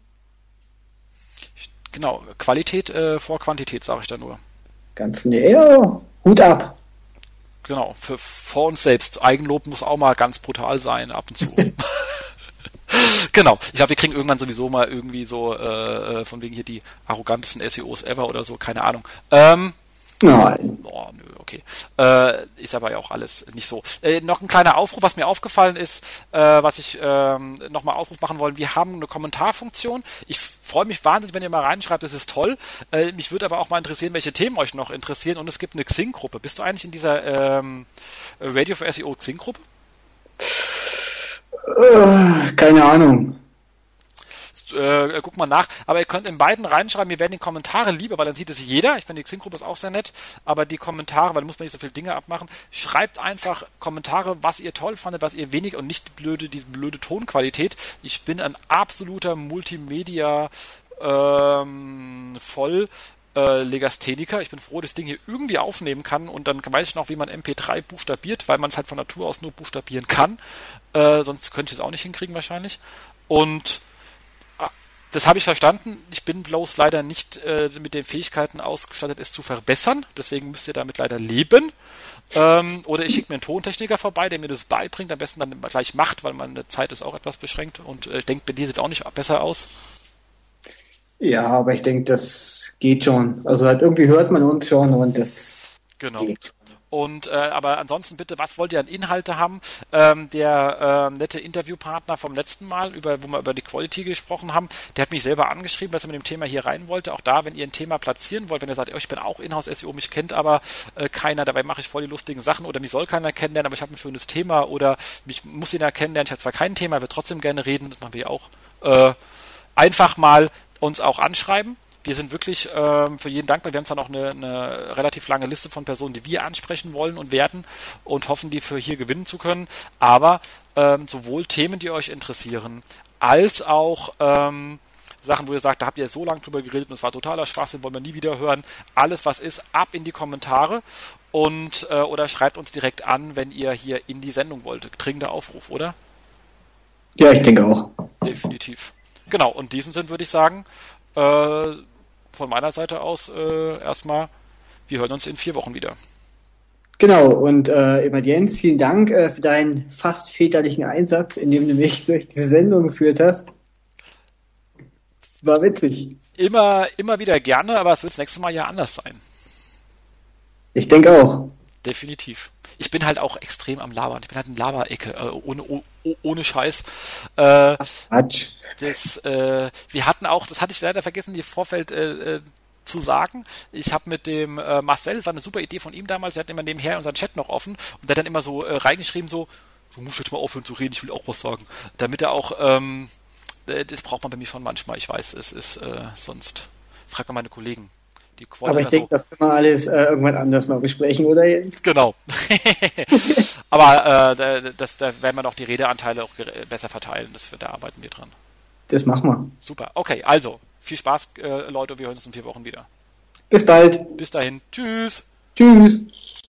Genau, Qualität äh, vor Quantität, sage ich da nur. Ganz ne, ja, Hut ab. Genau, für vor uns selbst. Eigenlob muss auch mal ganz brutal sein, ab und zu. Genau, ich glaube, wir kriegen irgendwann sowieso mal irgendwie so äh, von wegen hier die arrogantesten S E Os ever oder so, keine Ahnung. Ähm, Nein. Oh, nö, okay. Äh, ist aber ja auch alles nicht so. Äh, noch ein kleiner Aufruf, was mir aufgefallen ist, äh, was ich ähm, nochmal Aufruf machen wollen. Wir haben eine Kommentarfunktion. Ich freue mich wahnsinnig, wenn ihr mal reinschreibt, das ist toll. Äh, mich würde aber auch mal interessieren, welche Themen euch noch interessieren. Und es gibt eine Xing-Gruppe. Bist du eigentlich in dieser ähm, Radio for S E O Xing-Gruppe? Äh, keine Ahnung. Äh, guck mal nach, aber ihr könnt in beiden reinschreiben, mir werden die Kommentare lieber, weil dann sieht es jeder, ich finde die Xing-Gruppe ist auch sehr nett, aber die Kommentare, weil da muss man nicht so viele Dinge abmachen, schreibt einfach Kommentare, was ihr toll fandet, was ihr wenig und nicht blöde, diese blöde Tonqualität. Ich bin ein absoluter Multimedia ähm, voll äh, Legastheniker. Ich bin froh, das Ding hier irgendwie aufnehmen kann und dann weiß ich noch, wie man M P drei buchstabiert, weil man es halt von Natur aus nur buchstabieren kann. Äh, sonst könnte ich es auch nicht hinkriegen wahrscheinlich. Und Das habe ich verstanden. Ich bin bloß leider nicht äh, mit den Fähigkeiten ausgestattet, es zu verbessern. Deswegen müsst ihr damit leider leben. Ähm, oder ich schicke mir einen Tontechniker vorbei, der mir das beibringt, am besten dann gleich macht, weil meine Zeit ist auch etwas beschränkt und äh, ich denke, bei dir sieht es auch nicht besser aus. Ja, aber ich denke, das geht schon. Also halt irgendwie hört man uns schon und das Genau. geht. Und äh, aber ansonsten bitte, was wollt ihr an Inhalte haben? Ähm, der äh, nette Interviewpartner vom letzten Mal, über wo wir über die Quality gesprochen haben, der hat mich selber angeschrieben, dass er mit dem Thema hier rein wollte. Auch da, wenn ihr ein Thema platzieren wollt, wenn ihr sagt, oh, ich bin auch Inhouse-S E O, mich kennt aber äh, keiner, dabei mache ich voll die lustigen Sachen oder mich soll keiner kennenlernen, aber ich habe ein schönes Thema oder mich muss ihn ja kennenlernen, ich habe zwar kein Thema, will trotzdem gerne reden, das machen wir auch. Äh, einfach mal uns auch anschreiben. Wir sind wirklich ähm, für jeden dankbar. Wir haben zwar noch eine, eine relativ lange Liste von Personen, die wir ansprechen wollen und werden und hoffen, die für hier gewinnen zu können. Aber ähm, sowohl Themen, die euch interessieren, als auch ähm, Sachen, wo ihr sagt, da habt ihr so lange drüber geredet und es war totaler Schwachsinn, wollen wir nie wieder hören. Alles, was ist, ab in die Kommentare und äh, oder schreibt uns direkt an, wenn ihr hier in die Sendung wollt. Dringender Aufruf, oder? Ja, ich denke auch. Definitiv. Genau, und in diesem Sinn würde ich sagen, äh, von meiner Seite aus äh, erstmal, wir hören uns in vier Wochen wieder. Genau, und äh, Ebert Jens, vielen Dank äh, für deinen fast väterlichen Einsatz, in dem du mich durch diese Sendung geführt hast. War witzig. Immer, immer wieder gerne, aber es wird das nächste Mal ja anders sein. Ich denke auch. Definitiv. Ich bin halt auch extrem am Labern. Ich bin halt ein Laberecke, äh, ohne, oh, ohne Scheiß. Äh, Quatsch. Das, äh, wir hatten auch, das hatte ich leider vergessen, im Vorfeld äh, äh, zu sagen. Ich habe mit dem äh, Marcel, das war eine super Idee von ihm damals, wir hatten immer nebenher unseren Chat noch offen und der hat dann immer so äh, reingeschrieben, so, du musst jetzt mal aufhören zu reden, ich will auch was sagen. Damit er auch, ähm, das braucht man bei mir schon manchmal, ich weiß, es ist äh, sonst, frag mal meine Kollegen. Die Aber ich denke, so. Das können wir alles äh, irgendwann anders mal besprechen, oder Jens? Genau. Aber äh, das, da werden wir noch die Redeanteile auch besser verteilen, das, da arbeiten wir dran. Das machen wir. Super. Okay, also, viel Spaß, äh, Leute. Wir hören uns in vier Wochen wieder. Bis bald. Bis dahin. Tschüss. Tschüss.